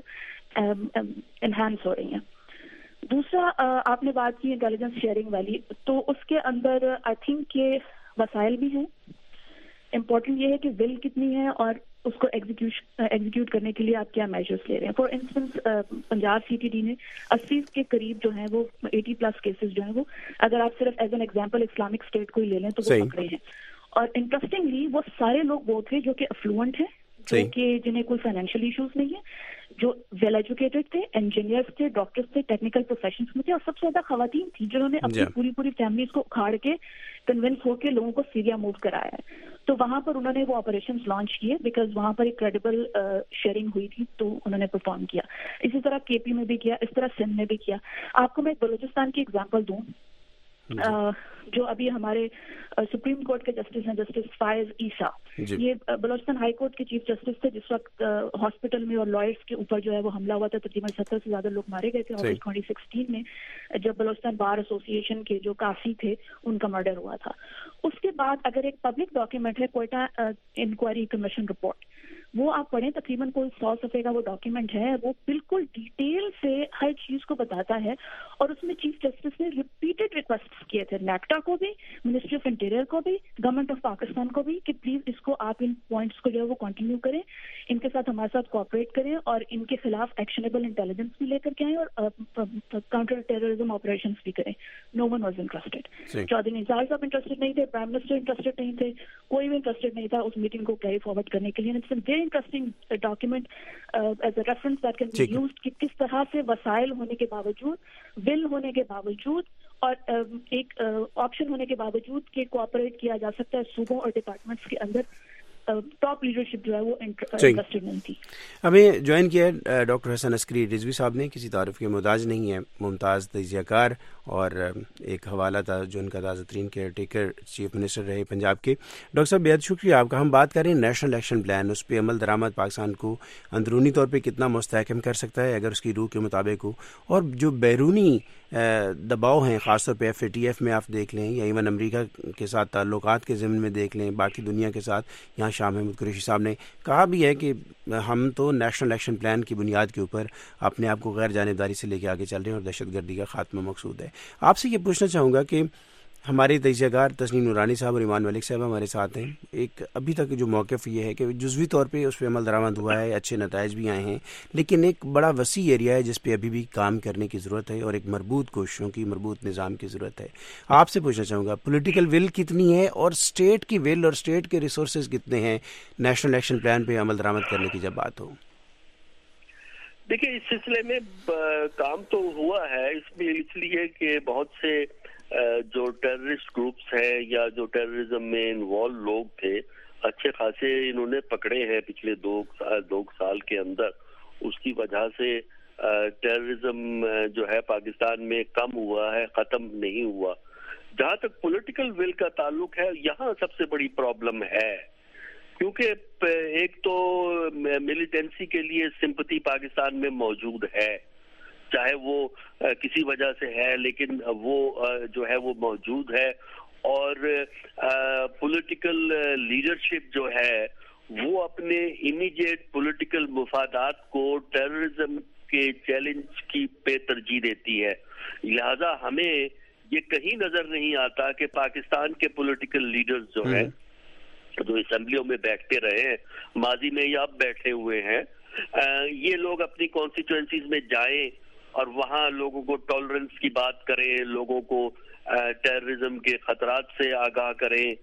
انہینس ہو رہی ہیں. دوسرا، آپ نے بات کی انٹیلیجنس شیئرنگ والی، تو اس کے اندر آئی تھنک کہ وسائل بھی ہیں. امپورٹنٹ یہ ہے کہ ول کتنی ہے اور اس کو ایگزیکیوٹ کرنے کے لیے آپ کیا میجرس لے رہے ہیں. For instance Punjab C T D نے اسی کے قریب جو ہیں وہ ایٹی پلس کیسز جو ہیں وہ، اگر آپ صرف as an example Islamic State کو ہی لے لیں تو وہ پکڑے ہیں. اور انٹرسٹنگلی وہ سارے لوگ وہ تھے جو کہ افلوئنٹ ہیں، جو کہ جنہیں کوئی فائنینشیل ایشوز نہیں ہے، جو ویل ایجوکیٹڈ تھے، انجینئرس تھے، ڈاکٹرس تھے، ٹیکنیکل پروفیشنس میں تھے، اور سب سے زیادہ خواتین تھیں جنہوں نے اپنی پوری پوری فیملیز کو اکھاڑ کے کنونس ہو کے لوگوں کو سیریا موو کرایا ہے. تو وہاں پر انہوں نے وہ آپریشنز لانچ کیے بیکاز وہاں پر ایک کریڈیبل شیئرنگ ہوئی تھی، تو انہوں نے پرفارم کیا. اسی طرح کے پی میں بھی کیا، اس طرح سندھ میں بھی کیا. آپ کو میں بلوچستان کی ایگزامپل دوں، جو ابھی ہمارے سپریم کورٹ کے جسٹس ہیں، جسٹس فائز عیسیٰ، یہ بلوچستان ہائی کورٹ کے چیف جسٹس تھے جس وقت ہاسپٹل میں اور لائرس کے اوپر جو ہے وہ حملہ ہوا تھا. تقریباً ستر سے زیادہ لوگ مارے گئے تھے. اور ٹوئنٹی سکسٹین میں جب بلوچستان بار ایسوسی ایشن کے جو کافی تھے ان کا مرڈر ہوا تھا. اس کے بعد اگر ایک پبلک ڈاکیومنٹ ہے کوئٹہ انکوائری کمیشن رپورٹ، وہ آپ پڑھیں، تقریباً کوئی سو صفحے کا وہ ڈاکیومنٹ ہے، وہ بالکل ڈیٹیل سے ہر چیز کو بتاتا ہے. اور اس میں چیف جسٹس نے ریپیٹڈ ریکویسٹ کیے تھے نیکٹا کو بھی، منسٹری آف انٹیریئر کو بھی، گورنمنٹ آف پاکستان کو بھی، کہ پلیز اس کو آپ ان پوائنٹس کو جو ہے وہ کنٹینیو کریں، ان کے ساتھ ہمارے ساتھ کوآپریٹ کریں اور ان کے خلاف ایکشنیبل انٹیلیجنس بھی لے کر کے آئیں اور کاؤنٹر ٹیررزم آپریشنز بھی کریں. No one was interested. Chaudhry Nisar صاحب انٹرسٹڈ نہیں تھے، پرائم منسٹر انٹرسٹڈ نہیں تھے، کوئی بھی انٹرسٹڈ نہیں تھا اس میٹنگ کو کیری فارورڈ کرنے کے لیے. It's a very interesting document as a reference that can be used کہ کس طرح سے وسائل ہونے کے باوجود، ول ہونے کے باوجود اور ایک آپشن ہونے کے باوجود کہ کوآپریٹ کیا جا سکتا ہے صوبوں اور ڈپارٹمنٹس کے اندر. ٹاپ لیڈرشپ جو ہے وہ انٹرسٹڈ نہیں تھی. ہمیں جوائن کیا ہے ڈاکٹر حسن عسکری رضوی صاحب نے، کسی تعارف کے محتاج نہیں ہے، ممتاز تجزیہ کار اور ایک حوالہ تھا جو ان کا تازہ ترین کیئر ٹیکر چیف منسٹر رہے پنجاب کے. ڈاکٹر صاحب بہت شکریہ آپ کا. ہم بات کر رہے ہیں نیشنل ایکشن پلان، اس پہ عمل درآمد پاکستان کو اندرونی طور پہ کتنا مستحکم کر سکتا ہے اگر اس کی روح کے مطابق ہو، اور جو بیرونی دباؤ ہیں خاص طور پہ ایف اے ٹی ایف میں آپ دیکھ لیں یا ایون امریکہ کے ساتھ تعلقات کے ضمن میں دیکھ لیں، باقی دنیا کے ساتھ. یہاں شاہ محمود قریشی صاحب نے کہا بھی ہے کہ ہم تو نیشنل ایکشن پلان کی بنیاد کے اوپر اپنے آپ کو غیر جانبداری سے لے کے آگے چل رہے ہیں اور دہشت گردی کا خاتمہ مقصود ہے. آپ سے یہ پوچھنا چاہوں گا کہ ہمارے تجزیہ کار تسنیم نورانی صاحب اور ایمان ملک صاحب ہمارے ساتھ ہیں. ایک ابھی تک جو موقف یہ ہے کہ جزوی طور پہ اس پہ عمل درآمد ہوا ہے, اچھے نتائج بھی آئے ہیں, لیکن ایک بڑا وسیع ایریا ہے جس پہ ابھی بھی کام کرنے کی ضرورت ہے اور ایک مربوط کوششوں کی, مربوط نظام کی ضرورت ہے. آپ سے پوچھنا چاہوں گا پولیٹیکل ول کتنی ہے اور اسٹیٹ کی ول اور اسٹیٹ کے ریسورسز کتنے ہیں نیشنل ایکشن پلان پہ عمل درآمد کرنے کی جب بات ہو؟ دیکھیے اس سلسلے میں کام تو ہوا ہے, اس میں اس لیے کہ بہت سے جو ٹیررسٹ گروپس ہیں یا جو ٹیررزم میں انوالو لوگ تھے اچھے خاصے انہوں نے پکڑے ہیں پچھلے دو دو سال کے اندر. اس کی وجہ سے ٹیررزم جو ہے پاکستان میں کم ہوا ہے, ختم نہیں ہوا. جہاں تک پولیٹیکل ول کا تعلق ہے یہاں سب سے بڑی پرابلم ہے, کیونکہ ایک تو ملیٹنسی کے لیے سمپتی پاکستان میں موجود ہے, چاہے وہ کسی وجہ سے ہے لیکن وہ جو ہے وہ موجود ہے. اور پولیٹیکل لیڈرشپ جو ہے وہ اپنے امیڈیٹ پولیٹیکل مفادات کو ٹیررزم کے چیلنج کی پہ ترجیح دیتی ہے. لہذا ہمیں یہ کہیں نظر نہیں آتا کہ پاکستان کے پولیٹیکل لیڈرز جو ہیں جو اسمبلیوں میں بیٹھتے رہے ہیں ماضی میں یا اب بیٹھے ہوئے ہیں, یہ لوگ اپنی کانسٹیٹوئنسیز میں جائیں اور وہاں لوگوں کو ٹالرنس کی بات کریں, لوگوں کو ٹیررزم کے خطرات سے آگاہ کریں.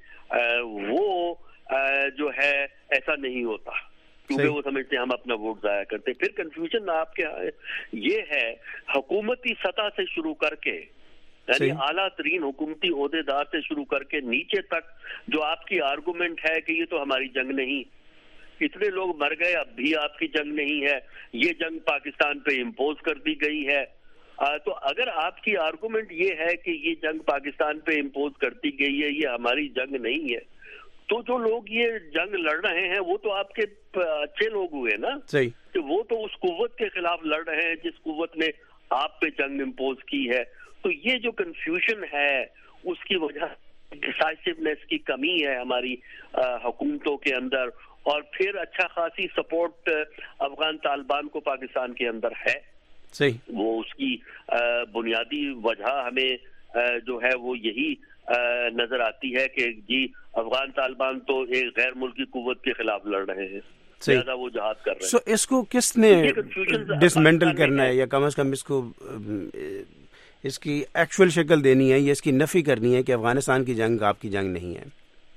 وہ جو ہے ایسا نہیں ہوتا کیونکہ وہ سمجھتے ہیں ہم اپنا ووٹ ضائع کرتے. پھر کنفیوژن آپ کے یہ ہے حکومتی سطح سے شروع کر کے یعنی اعلیٰ ترین حکومتی عہدے دار سے شروع کر کے نیچے تک جو آپ کی آرگومنٹ ہے کہ یہ تو ہماری جنگ نہیں, اتنے لوگ مر گئے اب بھی آپ کی جنگ نہیں ہے, یہ جنگ پاکستان پہ امپوز کر دی گئی ہے. تو اگر آپ کی آرگومنٹ یہ ہے کہ یہ جنگ پاکستان پہ امپوز کرتی گئی ہے, یہ ہماری جنگ نہیں ہے, تو جو لوگ یہ جنگ لڑ رہے ہیں وہ تو آپ کے اچھے لوگ ہوئے نا, کہ وہ تو اس قوت کے خلاف لڑ رہے ہیں جس قوت نے آپ پہ جنگ امپوز کی ہے. تو یہ جو کنفیوژن ہے اس کی وجہ ڈیسائسونیس کی کمی ہے ہماری حکومتوں کے اندر, اور پھر اچھا خاصی سپورٹ افغان طالبان کو پاکستان کے اندر ہے. صحیح, وہ اس کی بنیادی وجہ ہمیں جو ہے وہ یہی نظر آتی ہے کہ جی افغان طالبان تو ایک غیر ملکی قوت کے خلاف لڑ رہے ہیں, زیادہ وہ جہاد کر رہے ہیں. سو اس کو کس نے ڈسمینٹل کرنا ہے یا کم از کم اس کو اس کی ایکچوئل شکل دینی ہے یا اس کی نفی کرنی ہے کہ افغانستان کی جنگ آپ کی جنگ نہیں ہے؟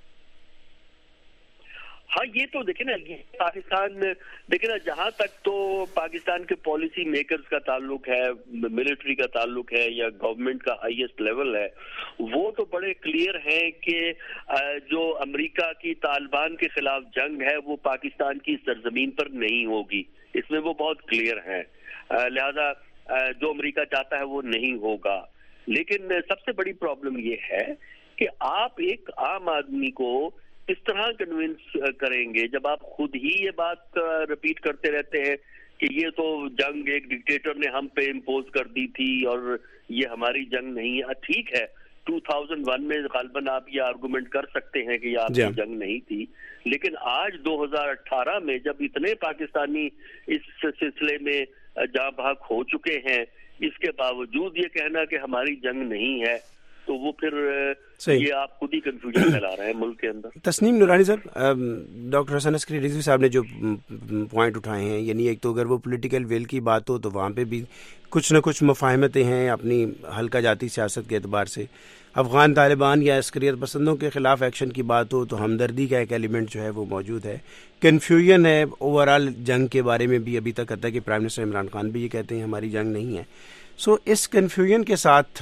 ہاں یہ تو دیکھیں نا, یہ پاکستان دیکھیں نا جہاں تک تو پاکستان کے پالیسی میکرز کا تعلق ہے, ملٹری کا تعلق ہے یا گورنمنٹ کا ہائیسٹ لیول ہے, وہ تو بڑے کلیئر ہیں کہ جو امریکہ کی طالبان کے خلاف جنگ ہے وہ پاکستان کی سرزمین پر نہیں ہوگی, اس میں وہ بہت کلیئر ہیں. لہذا جو امریکہ چاہتا ہے وہ نہیں ہوگا. لیکن سب سے بڑی پرابلم یہ ہے کہ آپ ایک عام آدمی کو اس طرح کنونس کریں گے جب آپ خود ہی یہ بات رپیٹ کرتے رہتے ہیں کہ یہ تو جنگ ایک ڈکٹیٹر نے ہم پہ امپوز کر دی تھی اور یہ ہماری جنگ نہیں ہے. ٹھیک ہے دو ہزار ایک میں غالباً آپ یہ آرگومنٹ کر سکتے ہیں کہ یہ آپ کی جنگ نہیں تھی, لیکن آج دو ہزار اٹھارہ میں جب اتنے پاکستانی اس سلسلے میں جاں بحق ہو چکے ہیں, اس کے باوجود یہ کہنا کہ ہماری جنگ نہیں ہے, تو وہ پھر یہ آپ خود ہی کنفیوژن پھیلا رہے ہیں ملک کے اندر. تسنیم نورانی صاحب, ڈاکٹر حسن عسکری رضوی صاحب نے جو پوائنٹ اٹھائے ہیں, یعنی ایک تو اگر وہ پولیٹیکل ویل کی بات ہو تو وہاں پہ بھی کچھ نہ کچھ مفاہمتیں ہیں اپنی حلقہ جاتی سیاست کے اعتبار سے. افغان طالبان یا عسکریت پسندوں کے خلاف ایکشن کی بات ہو تو ہمدردی کا ایک ایلیمنٹ جو ہے وہ موجود ہے. کنفیوژن ہے اوور آل جنگ کے بارے میں بھی ابھی تک, حتیٰ کہ پرائم منسٹر عمران خان بھی یہ کہتے ہیں ہماری جنگ نہیں ہے. سو اس کنفیوژن کے ساتھ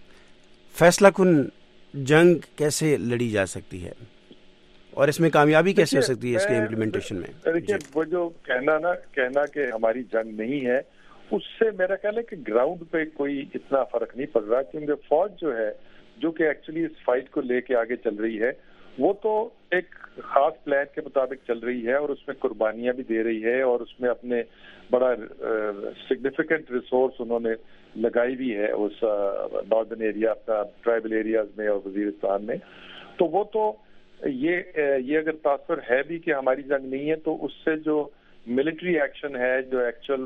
فیصلہ کن جنگ کیسے لڑی جا سکتی ہے اور اس میں کامیابی کیسے ہو سکتی ہے اس کے امپلیمنٹیشن میں؟ دیکھیے وہ جو کہنا نا کہنا کہ ہماری جنگ نہیں ہے, اس سے میرا خیال ہے کہ گراؤنڈ پہ کوئی اتنا فرق نہیں پڑ رہا, کیونکہ فوج جو ہے جو کہ ایکچولی اس فائٹ کو لے کے آگے چل رہی ہے وہ تو ایک خاص پلان کے مطابق چل رہی ہے اور اس میں قربانیاں بھی دے رہی ہے اور اس میں اپنے بڑا سگنیفیکنٹ ریسورس انہوں نے لگائی بھی ہے اس ناردرن ایریا, اپنا ٹرائبل ایریاز میں اور وزیرستان میں. تو وہ تو یہ یہ اگر تاثر ہے بھی کہ ہماری جنگ نہیں ہے, تو اس سے جو ملٹری ایکشن ہے, جو ایکچوئل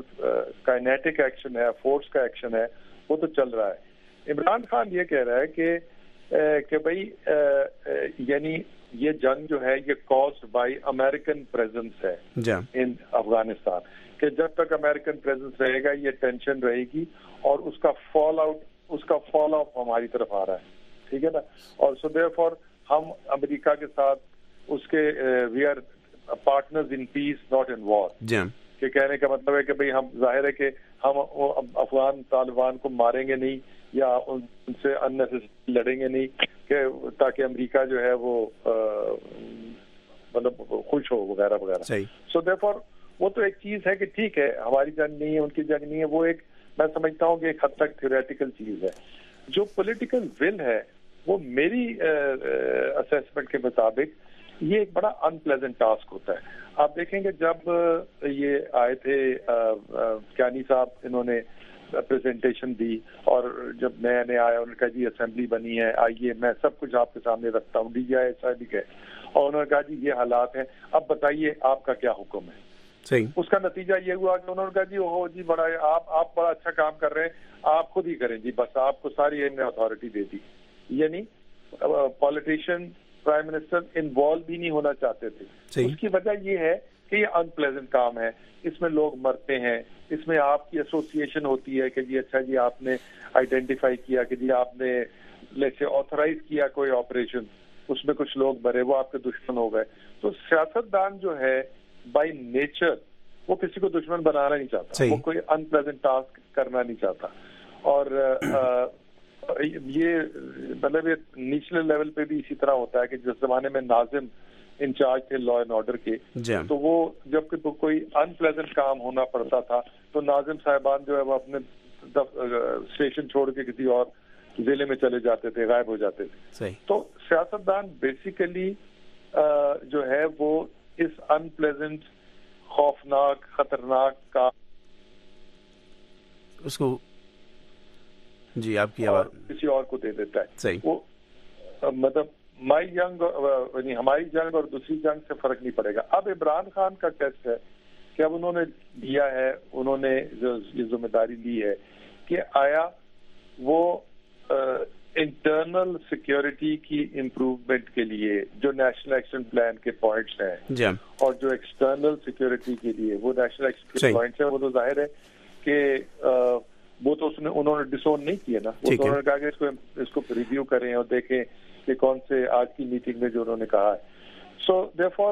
کائنیٹک ایکشن ہے, فورس کا ایکشن ہے, وہ تو چل رہا ہے. عمران خان یہ کہہ رہا ہے کہ کہ بھائی یعنی یہ جنگ جو ہے یہ کازڈ بائی امریکن پریزنس ہے ان افغانستان، کہ جب تک امریکن پریزنس رہے گا یہ ٹینشن رہے گی اور اس کا فال آؤٹ اس کا فال آف ہماری طرف آ رہا ہے، ٹھیک ہے نا. اور سو دیئر فور ہم امریکہ کے ساتھ اس کے we are partners in peace not in war, کہ کہنے کا مطلب ہے کہ بھئی ہم ظاہر ہے کہ ہم افغان طالبان کو ماریں گے نہیں یا ان سے اننیسیسری لڑیں گے نہیں کہ تاکہ امریکہ جو ہے وہ مطلب خوش ہو وغیرہ وغیرہ. سو دیئر فور وہ تو ایک چیز ہے کہ ٹھیک ہے ہماری جنگ نہیں ہے ان کی جنگ نہیں ہے، وہ ایک میں سمجھتا ہوں کہ ایک حد تک تھیوریٹیکل چیز ہے. جو پولیٹیکل ول ہے وہ میری اسیسمنٹ کے مطابق یہ ایک بڑا ان پلیزنٹ ٹاسک ہوتا ہے. آپ دیکھیں گے جب یہ آئے تھے کیانی صاحب، انہوں نے پریزنٹیشن دی اور جب نیا نیا آیا انہوں نے کہا جی اسمبلی بنی ہے، آئیے میں سب کچھ آپ کے سامنے رکھتا ہوں، ڈی جی آئی صاحب بھی گئے اور انہوں نے کہا جی یہ حالات ہیں، اب بتائیے آپ کا کیا حکم ہے. صحیح. اس کا نتیجہ یہ ہوا کہ انہوں نے کہا جی اوہ جی بڑا آپ آپ بڑا اچھا کام کر رہے ہیں، آپ خود ہی کریں جی، بس آپ کو ساری اتھارٹی دے دی. یعنی پالیٹیشین پرائم منسٹر انوالو بھی نہیں ہونا چاہتے تھے. اس کی وجہ یہ ہے کہ یہ ان پلیزنٹ کام ہے، اس میں لوگ مرتے ہیں، اس میں آپ کی ایسوسیشن ہوتی ہے کہ جی اچھا جی آپ نے آئیڈینٹیفائی کیا کہ جی آپ نے لیٹس آتھرائز کیا کوئی آپریشن، اس میں کچھ لوگ مرے، وہ آپ کے دشمن ہو گئے. تو سیاست دان جو ہے بائی نیچر وہ کسی کو دشمن بنانا نہیں چاہتا، وہ کوئی ان پلیزنٹ ٹاسک کرنا نہیں چاہتا. اور یہ مطلب نیچلے لیول پہ بھی اسی طرح ہوتا ہے کہ جس زمانے میں ناظم انچارج تھے لا اینڈ آرڈر کے، تو وہ جب کوئی ان پلیزنٹ کام ہونا پڑتا تھا تو ناظم صاحبان جو ہے وہ اپنے اسٹیشن چھوڑ کے کسی اور ضلع میں چلے جاتے تھے، غائب ہو جاتے تھے. تو سیاست دان بیسیکلی جو ہے وہ اس ان پلیزنٹ خوفناک خطرناک کا اس کو جی آپ کی آواز کسی اور کو دے دیتا ہے. صحیح. وہ مطلب مائی جنگ یعنی ہماری جنگ اور دوسری جنگ سے فرق نہیں پڑے گا. اب عمران خان کا ٹیسٹ ہے کہ اب انہوں نے دیا ہے، انہوں نے جو یہ ذمہ داری لی ہے کہ آیا وہ انٹرنل سیکیورٹی کی امپروومنٹ کے لیے جو نیشنل ایکشن پلان کے پوائنٹس ہیں اور جو ایکسٹرنل سیکیورٹی کے لیے وہ نیشنل ایکشن کے پوائنٹس ہیں، وہ تو ظاہر ہے کہ وہ تو اس نے انہوں نے ڈسون نہیں کیا نا، وہ تو انہوں نے کہا کہ اس کو اس کو ریویو کریں اور دیکھیں کہ کون سے آج کی میٹنگ میں جو انہوں نے کہا ہے. سو دیئرفور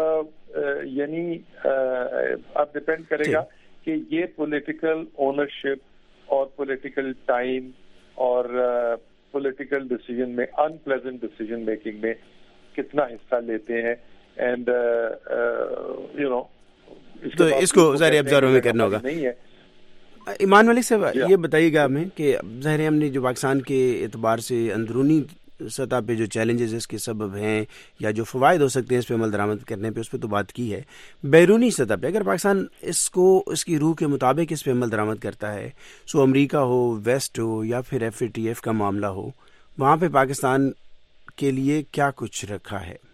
یعنی اب ڈپینڈ کرے گا کہ یہ پولیٹیکل اونرشپ اور پولیٹیکل ٹائم اور پولیٹیکل ڈیسیژن میں ان پلیزنٹ ڈیسیژن میکنگ میں کتنا حصہ لیتے ہیں. اینڈ یو نو تو اس کو ظاہر ابزارو میں کرنا ہوگا. نہیں ہے ایمان ملک صاحب یہ بتائیے گا ہمیں کہ ظاہر ہم نے جو پاکستان کے اعتبار سے اندرونی سطح پہ جو چیلنجز اس کے سبب ہیں یا جو فوائد ہو سکتے ہیں اس پہ عمل درآمد کرنے پہ، اس پہ تو بات کی ہے. بیرونی سطح پہ اگر پاکستان اس کو اس کی روح کے مطابق اس پہ عمل درآمد کرتا ہے، سو امریکہ ہو، ویسٹ ہو یا پھر ایف اے ٹی ایف کا معاملہ ہو، وہاں پہ پاکستان کے لیے کیا کچھ رکھا ہے؟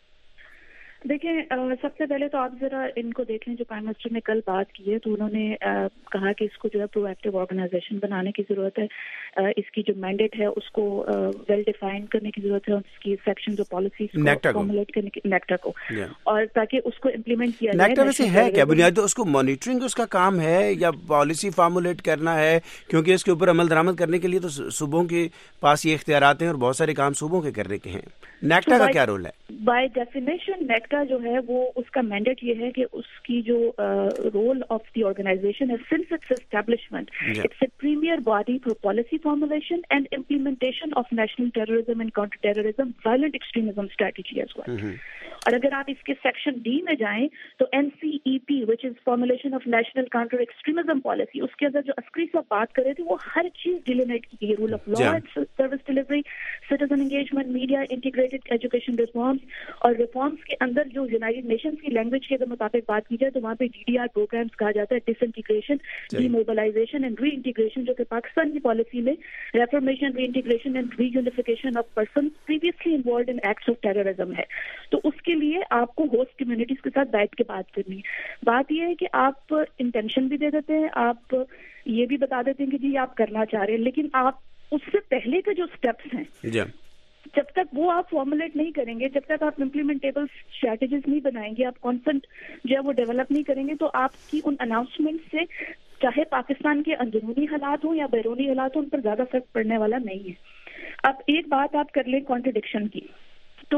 دیکھیں سب سے پہلے تو آپ ذرا ان کو دیکھ لیں جو پرائم منسٹر نے کل بات کی ہے، تو انہوں نے کہا کہ اس کو جو ہے پرو ایکٹیو آرگنائزیشن بنانے کی ضرورت ہے، اس کی جو مینڈیٹ ہے اس کو ویل ڈیفائن کرنے کی ضرورت ہے، اس کی سیکشن جو پالیسیز فارمولیٹ کرنے کی نیکٹا کو، اور تاکہ اس کو امپلیمنٹ کیا جائے. نیکٹا ویسے ہے کیا بنیادی اس کو مانیٹرنگ اس کا کام ہے یا پالیسی فارمولیٹ کرنا ہے؟ کیونکہ اس کے اوپر عمل درآمد کرنے کے لیے تو صوبوں کے پاس یہ اختیارات ہیں اور بہت سارے کام صوبوں کے کرنے کے ہیں. نیکٹا کا کیا رول ہے؟ بائی ڈیفینیشن نیکٹا جو ہے وہ اس کا مینڈیٹ یہ ہے کہ اس کی جو رول آف دی آرگنائزیشن ہے since its establishment it's a premier body for policy formulation and implementation of national terrorism and counter terrorism violent extremism strategy as well. اور اگر آپ اس کے سیکشن ڈی میں جائیں تو N C E P which is formulation of national counter extremism policy, اس کے اندر جو عسکری صاحب بات کر رہے تھے وہ ہر چیز ڈیلیمیٹ کی گئی، rule of law and service delivery, citizen engagement, media, integrated education reforms. اور ریفارمس کے اندر جو یونائٹڈ نیشنز کی لینگویج کے مطابق بات کی جائے تو وہاں پہ ڈی ڈی آر پروگرامس کہا جاتا ہے، disintegration, demobilisation and reintegration, جو کہ پاکستان کی پالیسی میں reformation, reintegration and reunification of person previously involved in acts of terrorism ہے. تو اس کے لیے آپ کو ہوسٹ کمیونٹیز کے ساتھ بیٹھ کے بات کرنی ہے. بات یہ ہے کہ آپ انٹینشن بھی دے دیتے ہیں، آپ یہ بھی بتا دیتے ہیں کہ جی آپ کرنا چاہ رہے ہیں، لیکن آپ اس سے پہلے کے جو اسٹیپس ہیں جب تک وہ آپ فارمولیٹ نہیں کریں گے، جب تک آپ امپلیمنٹیبل اسٹریٹجیز نہیں بنائیں گے، آپ کانسپٹ جو ہے وہ ڈیولپ نہیں کریں گے، تو آپ کی ان اناؤنسمنٹ سے چاہے پاکستان کے اندرونی حالات ہوں یا بیرونی حالات ہوں، ان پر زیادہ فرق پڑنے والا نہیں ہے. اب ایک بات آپ کر لیں کانٹرڈکشن کی، تو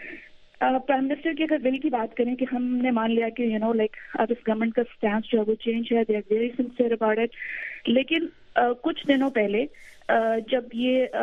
پرائم منسٹر کی اگر بل کی بات کریں کہ ہم نے مان لیا کہ یو نو لائک اب اس گورنمنٹ کا اسٹینس جو ہے وہ چینج ہے، they are very sincere about it, لیکن کچھ دنوں پہلے جب یہ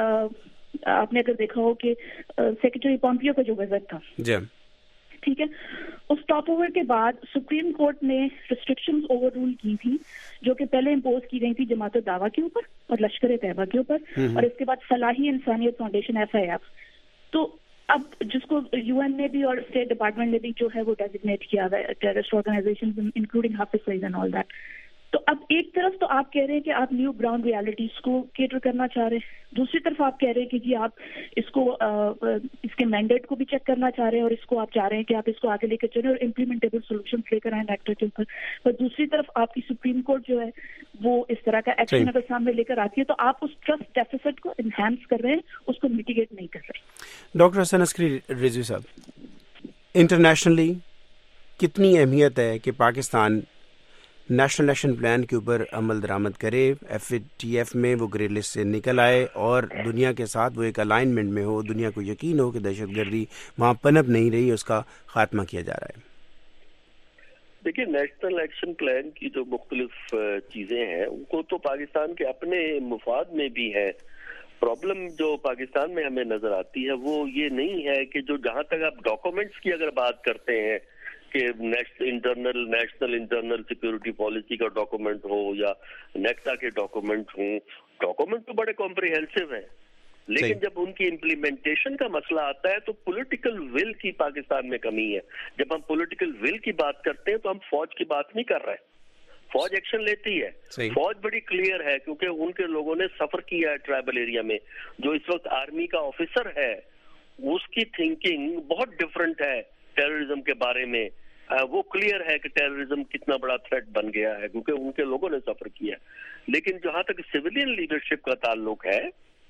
آپ نے اگر دیکھا ہو کہ سیکرٹری پومپیو کا جو وزٹ تھا، ٹھیک ہے، اس ٹاپ اوور کے بعد سپریم کورٹ نے ریسٹرکشنز اوور رول کی تھی جو کہ پہلے امپوز کی گئی تھی جماعت الدعوہ کے اوپر اور لشکر طیبہ کے اوپر، اور اس کے بعد فلاحی انسانیت فاؤنڈیشن ایف آئی ایف. تو اب جس کو یو این نے بھی اور اسٹیٹ ڈپارٹمنٹ نے بھی جو ہے وہ ڈیزگنیٹ کیا ہوا ہے terrorist organisations including Hafiz Saeed and all that. تو اب ایک طرف تو آپ کہہ رہے ہیں کہ آپ نیو گراؤنڈ ریالٹیز کو کیٹر کرنا چاہ رہے ہیں، دوسری طرف آپ کہہ رہے ہیں کہ جی آپ اس کو اس کے مینڈیٹ کو بھی چیک کرنا چاہ رہے ہیں، اور اس کو آپ چاہ رہے ہیں کہ آپ اس کو آگے لے کے چلیں اور امپلیمنٹیبل سولوشن لے کر آئیں ایکٹر کے اوپر. پر دوسری طرف آپ کی سپریم کورٹ جو ہے وہ اس طرح کا ایکشن اگر سامنے لے کر آتی ہے تو آپ اس ٹرسٹ ڈیفیسٹ کو انہینس کر رہے ہیں، اس کو میٹیگیٹ نہیں کر رہے. ڈاکٹر حسن عسکری رضوی صاحب، انٹرنیشنلی کتنی اہمیت ہے کہ پاکستان نیشنل ایکشن پلان کے اوپر عمل درآمد کرے، ایف اے ٹی ایف میں وہ گرے لسٹ سے نکل آئے اور دنیا کے ساتھ وہ ایک الائنمنٹ میں ہو، دنیا کو یقین ہو کہ دہشت گردی وہاں پنپ نہیں رہی، اس کا خاتمہ کیا جا رہا ہے؟ دیکھیے، نیشنل ایکشن پلان کی جو مختلف چیزیں ہیں ان کو تو پاکستان کے اپنے مفاد میں بھی ہے. پرابلم جو پاکستان میں ہمیں نظر آتی ہے وہ یہ نہیں ہے کہ جو جہاں تک آپ ڈاکومنٹس کی اگر بات کرتے ہیں کہ internal national internal security policy کا ڈاکومنٹ ہو یا نیکٹا کے ڈاکومنٹ ہوں، ڈاکومنٹ تو بڑے کمپریہنسو ہیں، لیکن جب ان کی امپلیمنٹیشن کا مسئلہ آتا ہے تو پولیٹیکل ول کی پاکستان میں کمی ہے. جب ہم پولیٹیکل ول کی بات کرتے ہیں تو ہم فوج کی بات نہیں کر رہے. فوج ایکشن لیتی ہے، فوج بڑی کلیئر ہے کیونکہ ان کے لوگوں نے سفر کیا ہے ٹرائبل ایریا میں. جو اس وقت آرمی کا آفیسر ہے اس کی تھنکنگ بہت ڈفرنٹ ہے ٹیررزم کے بارے میں. وہ کلیئر ہے کہ ٹیررزم کتنا بڑا تھریٹ بن گیا ہے کیونکہ ان کے لوگوں نے سفر کیا. لیکن جہاں تک سویلین لیڈرشپ کا تعلق ہے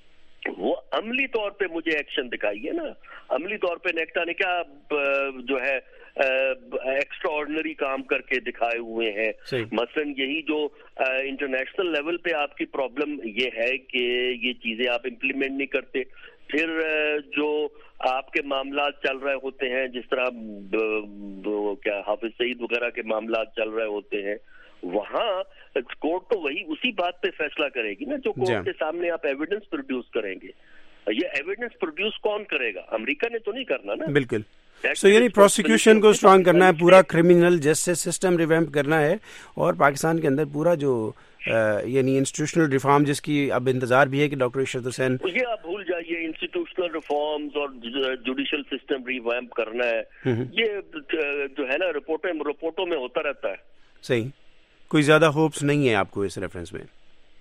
وہ عملی طور پہ مجھے ایکشن دکھائیے نا. عملی طور پہ نیکٹا نے کیا جو ہے ایکسٹرا آرڈنری کام کر کے دکھائے ہوئے ہیں. مثلاً یہی جو انٹرنیشنل لیول پہ آپ کی پرابلم یہ ہے کہ یہ چیزیں آپ امپلیمنٹ نہیں کرتے. پھر جو آپ کے معاملات چل رہے ہوتے ہیں جس طرح کیا حافظ سعید وغیرہ کے معاملات چل رہے ہوتے ہیں، وہاں کورٹ تو وہی اسی بات پہ فیصلہ کرے گی نا جو کورٹ کے سامنے آپ ایویڈنس پروڈیوس کریں گے. یہ ایویڈنس پروڈیوس کون کرے گا؟ امریکہ نے تو نہیں کرنا نا. بالکل. سو یعنی پروسیکیوشن کو اسٹرانگ کرنا ہے، پورا کرمنل جسٹس سسٹم ریویمپ کرنا ہے، اور پاکستان کے اندر پورا جو یعنی انسٹیٹیوشنل ریفارم جس کی اب انتظار بھی ہے کہ ڈاکٹر عشرت حسین، یہ آپ بھول جائیے. انسٹیٹیوشنل ریفارمز اور جوڈیشل سسٹم ریویمپ کرنا ہے، یہ جو ہے نا رپورٹیں رپورٹوں میں ہوتا رہتا ہے. صحیح. کوئی زیادہ ہوپس نہیں ہے آپ کو اس ریفرنس میں؟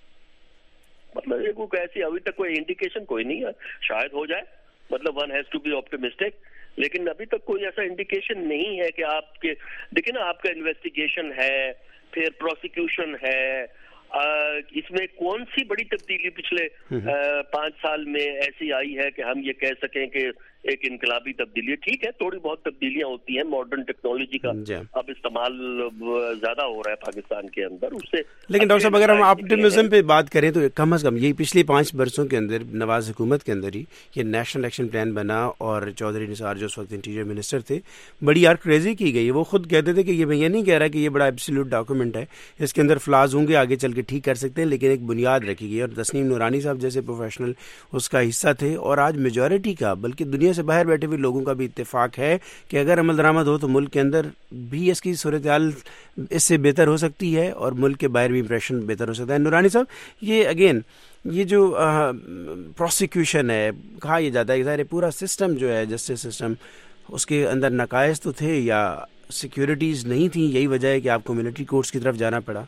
مطلب یہ کوئی ایسی ابھی تک کوئی انڈیکیشن کوئی نہیں ہے. شاید ہو جائے، مطلب one has to be optimistic, لیکن ابھی تک کوئی ایسا انڈیکیشن نہیں ہے کہ آپ کے دیکھیں نا آپ کا انویسٹیگیشن ہے، پھر پروسیکیوشن ہے. اس میں کون سی بڑی تبدیلی پچھلے پانچ سال میں ایسی آئی ہے کہ ہم یہ کہہ سکیں کہ ایک انقلابی تبدیلی ہے؟ ٹھیک ہے، تھوڑی بہت تبدیلیاں ہوتی ہیں، ماڈرن ٹیکنالوجی کا اب استعمال زیادہ ہو رہا ہے پاکستان کے اندر، اس سے. لیکن ڈاکٹر صاحب اگر ہم آپٹیمزم پہ بات کریں تو کم از کم یہی پچھلی پانچ برسوں کے اندر نواز حکومت کے اندر ہی یہ نیشنل ایکشن پلان بنا، اور چودھری نثار جو اس وقت انٹیریئر منسٹر تھے بڑی یار کریزی کی گئی. وہ خود کہتے تھے کہ یہ میں یہ نہیں کہہ رہا کہ یہ بڑا ایبسلیوٹ ڈاکومنٹ ہے، اس کے اندر فلاز ہوں گے، آگے چل کے ٹھیک کر سکتے ہیں، لیکن ایک بنیاد رکھی گئی. اور تسنیم نورانی صاحب جیسے پروفیشنل اس کا حصہ تھے، اور آج میجورٹی کا بلکہ دنیا سے باہر بیٹھے ہوئے لوگوں کا بھی اتفاق ہے کہ اگر عمل درآمد ہو تو ملک کے اندر بھی اس کی صورتحال اس سے بہتر ہو سکتی ہے اور ملک کے باہر بھی امپریشن بہتر ہو سکتا ہے. نورانی صاحب، یہ اگین یہ جو پروسیکیوشن ہے، کہا یہ جاتا ہے کہ ظاہر پورا سسٹم جو ہے جسٹس سسٹم اس کے اندر نقائص تو تھے یا سیکیورٹیز نہیں تھیں، یہی وجہ ہے کہ آپ کو ملٹری کورٹس کی طرف جانا پڑا،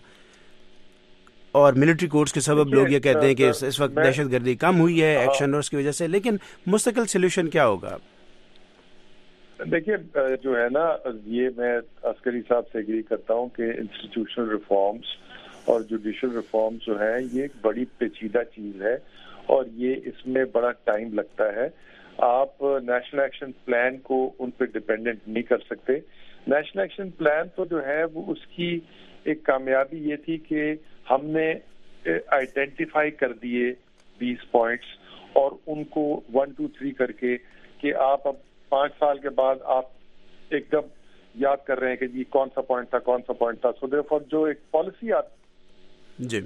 اور ملٹری کورٹس کے سبب لوگ یہ کہتے ہیں کہ اس وقت دہشت گردی کم ہوئی ہے ایکشن اور اس کی وجہ سے. لیکن مستقل سولوشن کیا ہوگا؟ دیکھیے جو ہے نا، یہ میں عسکری صاحب سے ایگری کرتا ہوں کہ انسٹیٹیوشنل ریفارمز اور جوڈیشل ریفارمز جو ہیں یہ ایک بڑی پیچیدہ چیز ہے، اور یہ اس میں بڑا ٹائم لگتا ہے. آپ نیشنل ایکشن پلان کو ان پہ ڈپینڈنٹ نہیں کر سکتے. نیشنل ایکشن پلان تو جو ہے وہ اس کی ایک کامیابی یہ تھی کہ ہم نے آئیڈینٹیفائی کر دیے بیس پوائنٹس اور ان کو ون ٹو تھری کر کے کہ آپ اب پانچ سال کے بعد آپ ایک دم یاد کر رہے ہیں کہ جی کون سا پوائنٹ تھا کون سا پوائنٹ تھا. سو دیئرفور جو ایک پالیسی آتی جی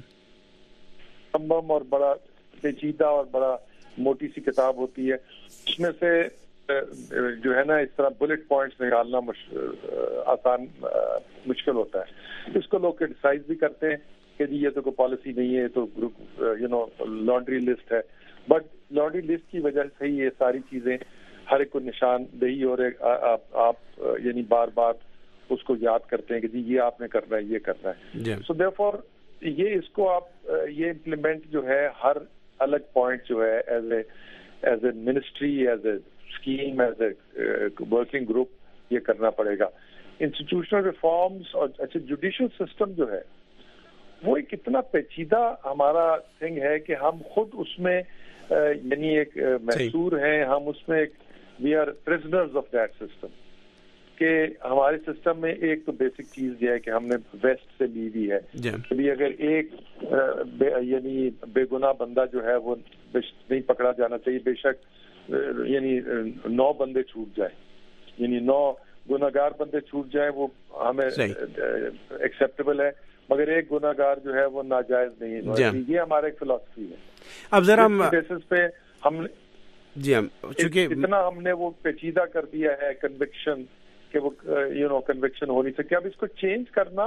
لمبم اور بڑا پیچیدہ اور بڑا موٹی سی کتاب ہوتی ہے, اس میں سے جو ہے نا اس طرح بلٹ پوائنٹس نکالنا آسان مشکل ہوتا ہے. اس کو لوگ کرٹیسائز بھی کرتے ہیں کہ جی یہ تو کوئی پالیسی نہیں ہے, تو group you know laundry list ہے. بٹ لانڈری لسٹ کی وجہ سے ہی یہ ساری چیزیں ہر ایک کو نشاندہی اور آپ یعنی بار بار اس کو یاد کرتے ہیں کہ جی یہ آپ نے کرنا ہے یہ کرنا ہے. سو دیئرفور یہ اس کو آپ یہ امپلیمنٹ جو ہے ہر الگ پوائنٹ جو ہے as a as a ministry as a scheme as a working group یہ کرنا پڑے گا. انسٹیٹیوشنل ریفارمس اور اچھا جوڈیشل سسٹم جو ہے وہ ایک اتنا پیچیدہ ہمارا تھنگ ہے کہ ہم خود اس میں یعنی ایک محصور ہیں, ہم اس میں we are prisoners of that system. کہ ہمارے سسٹم میں ایک تو بیسک چیز یہ ہے کہ ہم نے ویسٹ سے لی ہوئی ہے کہ اگر ایک یعنی بے گناہ بندہ جو ہے وہ نہیں پکڑا جانا چاہیے, بے شک یعنی نو بندے چھوٹ جائیں, یعنی نو گناہگار بندے چھوٹ جائیں وہ ہمیں ایکسیپٹیبل ہے, مگر ایک گناہگار جو ہے وہ ناجائز نہیں ہے. یہ ہمارا ایک فلسفی ہے. اب ذرا بیسس پہ ہم جی ہم چونکہ اتنا ہم نے وہ پیچیدہ کر دیا ہے کنوکشن کہ وہ یو نو کنوکشن ہو نہیں سکتی. اب اس کو چینج کرنا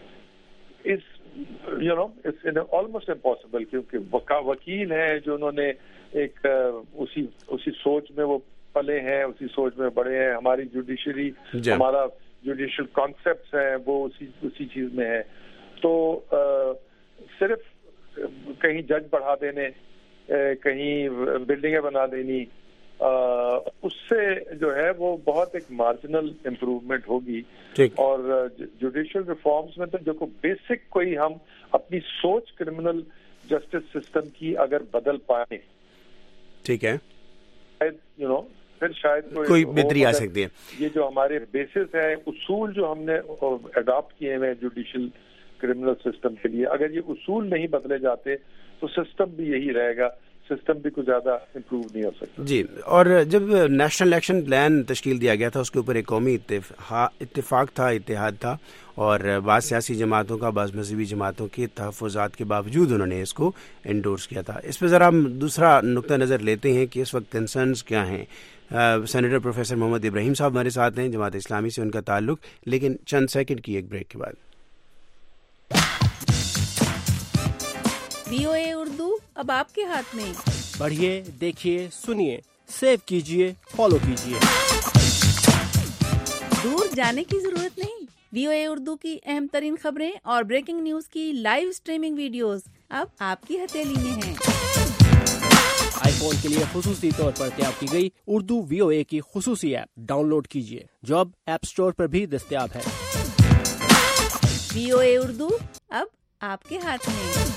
اس you know it's almost impossible, کیونکہ وکیل ہیں جو انہوں نے ایک اسی اسی سوچ میں وہ پلے ہیں, اسی سوچ میں بڑے ہیں. ہماری جوڈیشری ہمارا جوڈیشل کانسیپٹس ہیں وہ اسی اسی چیز میں ہے. تو صرف کہیں جج بڑھا دینے, کہیں بلڈنگیں بنا دینی, اس سے جو ہے وہ بہت ایک مارجنل امپروومنٹ ہوگی. اور جوڈیشل ریفارمز میں تو جو کو بیسک کوئی ہم اپنی سوچ کرمنل جسٹس سسٹم کی اگر بدل پائیں, ٹھیک ہے, یو نو پھر شاید کوئی بہتری آ سکتی ہے. یہ جو ہمارے بیسس ہیں, اصول جو ہم نے اڈاپٹ کیے ہیں جوڈیشل کرمنل سسٹم کے لیے, اگر یہ اصول نہیں بدلے جاتے تو سسٹم بھی یہی رہے گا, سسٹم بھی کچھ زیادہ امپروو نہیں ہو سکتا. جی, اور جب نیشنل ایکشن پلان تشکیل دیا گیا تھا اس کے اوپر ایک قومی اتفاق تھا, اتحاد تھا, اور بعض سیاسی جماعتوں کا بعض مذہبی جماعتوں کے تحفظات کے باوجود انہوں نے اس کو انڈورس کیا تھا. اس پہ ذرا ہم دوسرا نقطہ نظر لیتے ہیں کہ اس وقت کنسرنز کیا ہیں. سینیٹر پروفیسر محمد ابراہیم صاحب ہمارے ساتھ ہیں, جماعت اسلامی سے ان کا تعلق, لیکن چند سیکنڈ کی ایک بریک کے بعد. وی او اے اردو اب آپ کے ہاتھ میں. پڑھیے, دیکھیے, سنیے, سیو کیجیے, فالو کیجیے. دور جانے کی ضرورت نہیں. وی او اے اردو کی اہم ترین خبریں اور بریکنگ نیوز کی لائیو سٹریمنگ ویڈیوز اب آپ کی ہتھیلی میں ہیں. آئی فون کے لیے خصوصی طور پر تیار کی گئی اردو وی او اے کی خصوصی ایپ ڈاؤن لوڈ کیجیے, جو اب ایپ سٹور پر بھی دستیاب ہے. وی او اے اردو اب آپ کے ہاتھ میں.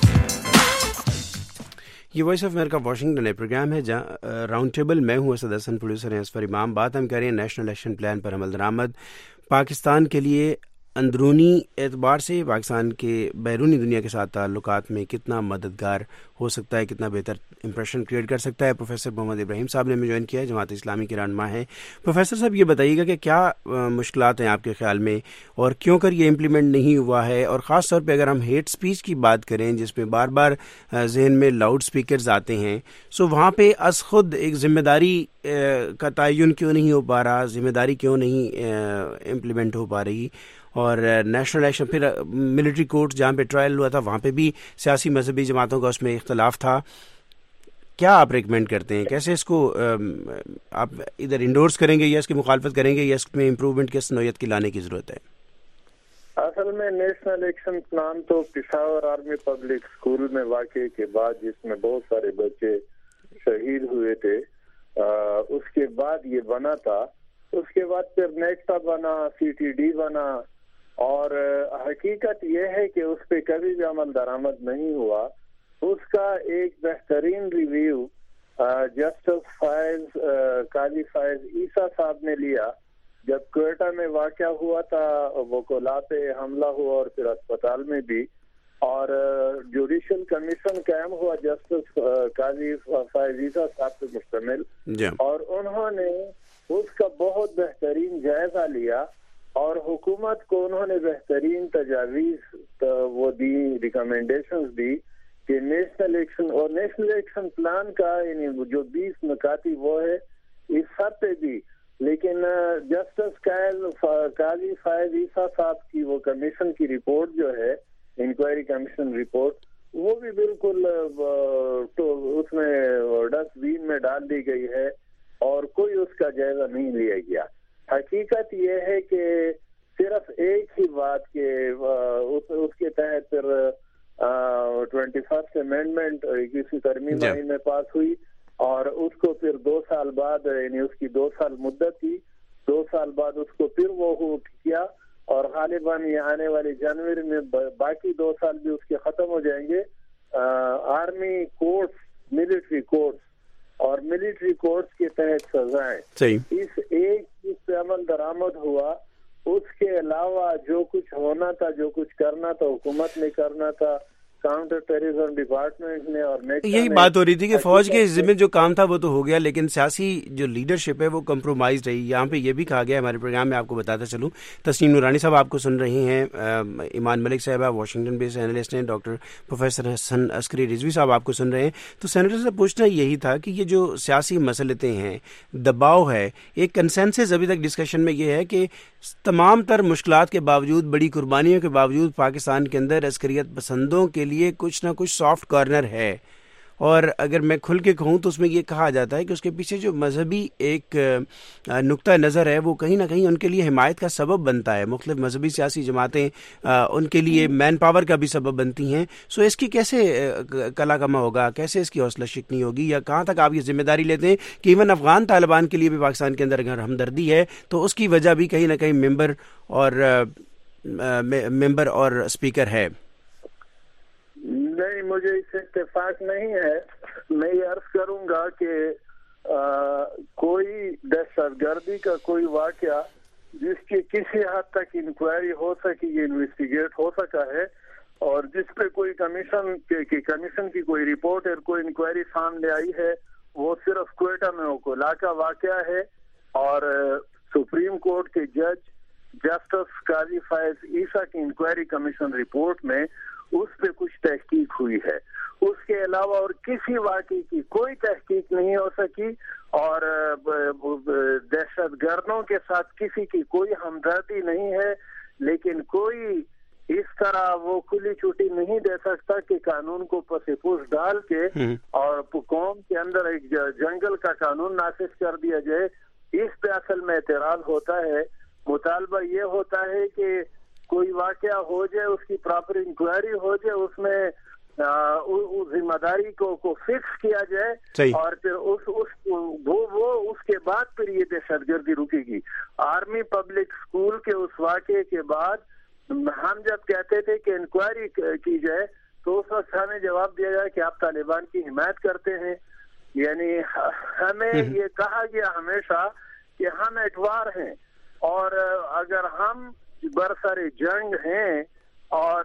یہ وائس آف امریکہ واشنگٹن ہے, پروگرام ہے جہاں راؤنڈ ٹیبل. میں ہوں اسد حسن, پروڈیوسر ہیں اسفر امام. بات ہم کر رہے ہیں نیشنل ایکشن پلان پر عمل درآمد. پاکستان کے لیے اندرونی اعتبار سے پاکستان کے بیرونی دنیا کے ساتھ تعلقات میں کتنا مددگار ہو سکتا ہے, کتنا بہتر امپریشن کریٹ کر سکتا ہے. پروفیسر محمد ابراہیم صاحب نے ہمیں جوائن کیا ہے, جماعت اسلامی کے رہنما ہیں. پروفیسر صاحب یہ بتائیے گا کہ کیا مشکلات ہیں آپ کے خیال میں, اور کیوں کر یہ امپلیمنٹ نہیں ہوا ہے, اور خاص طور پہ اگر ہم ہیٹ سپیچ کی بات کریں جس میں بار بار ذہن میں لاؤڈ سپیکرز آتے ہیں, سو وہاں پہ از خود ایک ذمہ داری کا تعین کیوں نہیں ہو پا رہا, ذمہ داری کیوں نہیں امپلیمنٹ ہو پا رہی. اور نیشنل ایکشن, پھر ملٹری کورٹ جہاں پہ ٹرائل ہوا تھا وہاں پہ بھی سیاسی مذہبی جماعتوں کا اس میں اختلاف تھا. کیا آپ ریکمینڈ کرتے ہیں, کیسے اس کو آپ ادھر انڈورس کریں گے یا اس کی مخالفت کریں گے, یا اس میں امپروومنٹ کس نوعیت کی لانے کی ضرورت ہے؟ اصل میں نیشنل ایکشن پلان تو پشاور آرمی پبلک اسکول میں واقع کے بعد, جس میں بہت سارے بچے شہید ہوئے تھے, اس کے بعد یہ بنا تھا. اس کے بعد پھر نیکٹا بنا, سی ٹی ڈی بنا, اور حقیقت یہ ہے کہ اس پہ کبھی بھی عمل درآمد نہیں ہوا. اس کا ایک بہترین ریویو جسٹس فائز قاضی فائز عیسیٰ صاحب نے لیا جب کوئٹہ میں واقعہ ہوا تھا، وہ کولا پہ حملہ ہوا اور پھر اسپتال میں بھی، اور جوڈیشل کمیشن قائم ہوا جسٹس قاضی فائز عیسیٰ صاحب پہ مشتمل، اور انہوں نے اس کا بہت بہترین جائزہ لیا اور حکومت کو انہوں نے بہترین تجاویز وہ دی، ریکمنڈیشنز دی کہ نیشنل ایکشن اور نیشنل ایکشن پلان کا یعنی جو بیس نکاتی وہ ہے اس سب پہ بھی، لیکن جسٹس قاضی فائز عیسیٰ صاحب کی وہ کمیشن کی رپورٹ جو ہے، انکوائری کمیشن رپورٹ، وہ بھی بالکل اس میں ڈسٹ بین میں ڈال دی گئی ہے اور کوئی اس کا جائزہ نہیں لیا گیا۔ حقیقت یہ ہے کہ صرف ایک ہی بات کہ اس کے تحت پھر ٹوینٹی فرسٹ امینڈمنٹ اکیسویں ترمیم آئین میں پاس ہوئی اور اس کو پھر دو سال بعد یعنی اس کی دو سال مدت تھی، دو سال بعد اس کو پھر وہ کیا اور غالباً یہ آنے والے جنوری میں باقی دو سال بھی اس کے ختم ہو جائیں گے۔ آرمی کورٹس، ملٹری کورٹس اور ملٹری کورٹس کے تحت سزائیں، اس ایک چیز پہ عمل درآمد ہوا، اس کے علاوہ جو کچھ ہونا تھا، جو کچھ کرنا تھا حکومت نے کرنا تھا، کاؤنٹر ٹیررزم ڈپارٹمنٹ نے اور یہی بات ہو رہی تھی کہ فوج کے ذمہ جو کام تھا وہ تو ہو گیا، لیکن سیاسی جو لیڈرشپ ہے وہ کمپرومائز رہی۔ یہاں پہ یہ بھی کہا گیا ہمارے پروگرام میں، آپ کو بتاتا چلوں، تسنیم نورانی صاحب آپ کو سن رہے ہیں، ایمان ملک صاحبہ واشنگٹن بیس اینالسٹ ہیں، ڈاکٹر پروفیسر حسن عسکری رضوی صاحب آپ کو سن رہے ہیں۔ تو سینیٹر سے پوچھنا یہی تھا کہ یہ جو سیاسی مسئلتیں ہیں، دباؤ ہے، ایک کنسنسس ابھی تک ڈسکشن میں یہ ہے کہ تمام تر مشکلات کے باوجود، بڑی قربانیوں کے باوجود پاکستان کے اندر عسکریت پسندوں کے لیے کچھ نہ کچھ سافٹ کارنر ہے، اور اگر میں کھل کے کہوں تو اس میں یہ کہا جاتا ہے کہ اس کے پیچھے جو مذہبی ایک نقطہ نظر ہے وہ کہیں نہ کہیں ان کے لیے حمایت کا سبب بنتا ہے۔ مختلف مذہبی سیاسی جماعتیں ان کے لیے مین پاور کا بھی سبب بنتی ہیں۔ سو اس کی کیسے کلا کما ہوگا، کیسے اس کی حوصلہ شکنی ہوگی، یا کہاں تک آپ یہ ذمہ داری لیتے ہیں کہ ایون افغان طالبان کے لیے بھی پاکستان کے اندر اگر ہمدردی ہے تو اس کی وجہ بھی کہیں نہ کہیں ممبر اور ممبر اور اسپیکر ہے؟ نہیں، مجھے اس سے اتفاق نہیں ہے۔ میں یہ عرض کروں گا کہ آ, کوئی دہشت گردی کا کوئی واقعہ جس کی کسی حد تک انکوائری ہو سکی، یہ انویسٹیگیٹ ہو سکا ہے، اور جس پہ کوئی کمیشن کی کمیشن کی کوئی رپورٹ اور کوئی انکوائری سامنے آئی ہے، وہ صرف کوئٹہ میں کولا کا واقعہ ہے، اور سپریم کورٹ کے جج جسٹس قاضی فائز عیسیٰ کی انکوائری کمیشن رپورٹ میں اس پہ کچھ تحقیق ہوئی ہے۔ اس کے علاوہ اور کسی واقعے کی کوئی تحقیق نہیں ہو سکی، اور دہشت گردوں کے ساتھ کسی کی کوئی ہمدردی نہیں ہے، لیکن کوئی اس طرح وہ کھلی چھٹی نہیں دے سکتا کہ قانون کو پس پوش ڈال کے اور قوم کے اندر ایک جنگل کا قانون نافذ کر دیا جائے۔ اس پہ اصل میں اعتراض ہوتا ہے۔ مطالبہ یہ ہوتا ہے کہ کوئی واقعہ ہو جائے، اس کی پراپر انکوائری ہو جائے، اس میں ذمہ داری کو کو فکس کیا جائے، اور پھر اس اس وہ وہ اس کے بعد پھر یہ دہشت گردی رکے گی۔ آرمی پبلک اسکول کے اس واقعے کے بعد ہم جب کہتے تھے کہ انکوائری کی جائے تو اس وقت ہمیں جواب دیا جائے کہ آپ طالبان کی حمایت کرتے ہیں، یعنی ہمیں یہ کہا گیا ہمیشہ کہ ہم اٹوار ہیں، اور اگر ہم برسر جنگ ہیں اور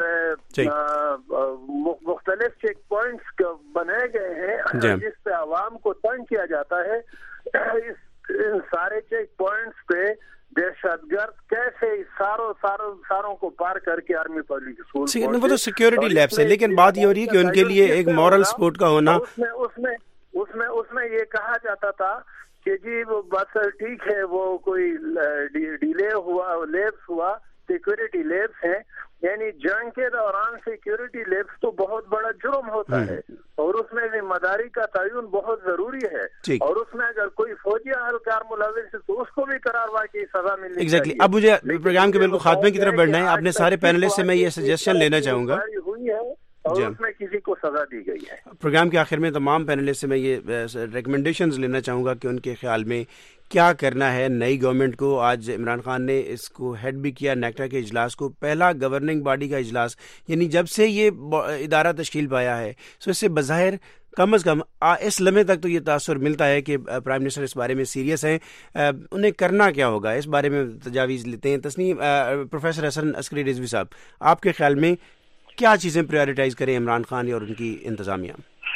مختلف چیک پوائنٹس بنائے گئے ہیں جس پہ عوام کو تنگ کیا جاتا ہے، ان سارے چیک پوائنٹس پہ دہشت گرد کیسے ساروں ساروں ساروں کو پار کر کے آرمی پبلک اسکول، وہ تو سیکیورٹی لیبس ہے، لیکن بات یہ ہو رہی ہے کہ ان کے لیے ایک مورل سپورٹ کا ہونا، اس میں اس میں اس میں اس میں یہ کہا جاتا تھا کہ جی وہ بس ٹھیک ہے، وہ کوئی ڈیلے ہوا، لیبس ہوا، سیکورٹی لیبس ہیں، یعنی جنگ کے دوران سیکورٹی لیبس تو بہت بڑا جرم ہوتا ہے، اور اس میں ذمہ داری کا تعین بہت ضروری ہے، اور اس میں اگر کوئی فوجی اہلکار ملوث ہے تو اس کو بھی قرار کی سزا ملنی exactly. چاہیے۔ اب مجھے پروگرام کے بالکل خاتمے کی طرف بڑھنا ہے، آپ نے سارے پینلسٹ سے میں یہ سجیشن لینا چاہوں گا ہوئی ہے اور اس میں کسی کو سزا دی گئی ہے۔ پروگرام کے آخر میں تمام پینلسٹ سے میں یہ ریکمنڈیشنز لینا چاہوں گا کہ ان کے خیال میں کیا کرنا ہے نئی گورنمنٹ کو؟ آج عمران خان نے اس کو ہیڈ بھی کیا نیکٹا کے اجلاس کو، پہلا گورننگ باڈی کا اجلاس، یعنی جب سے یہ ادارہ تشکیل پایا ہے، سو اس سے بظاہر کم از کم اس لمحے تک تو یہ تاثر ملتا ہے کہ پرائم منسٹر اس بارے میں سیریس ہیں. انہیں کرنا کیا ہوگا اس بارے میں تجاویز لیتے ہیں. تسنیم پروفیسر حسن عسکری رضوی صاحب، آپ کے خیال میں کیا چیزیں پریورٹائز کریں عمران خان اور ان کی انتظامیہ؟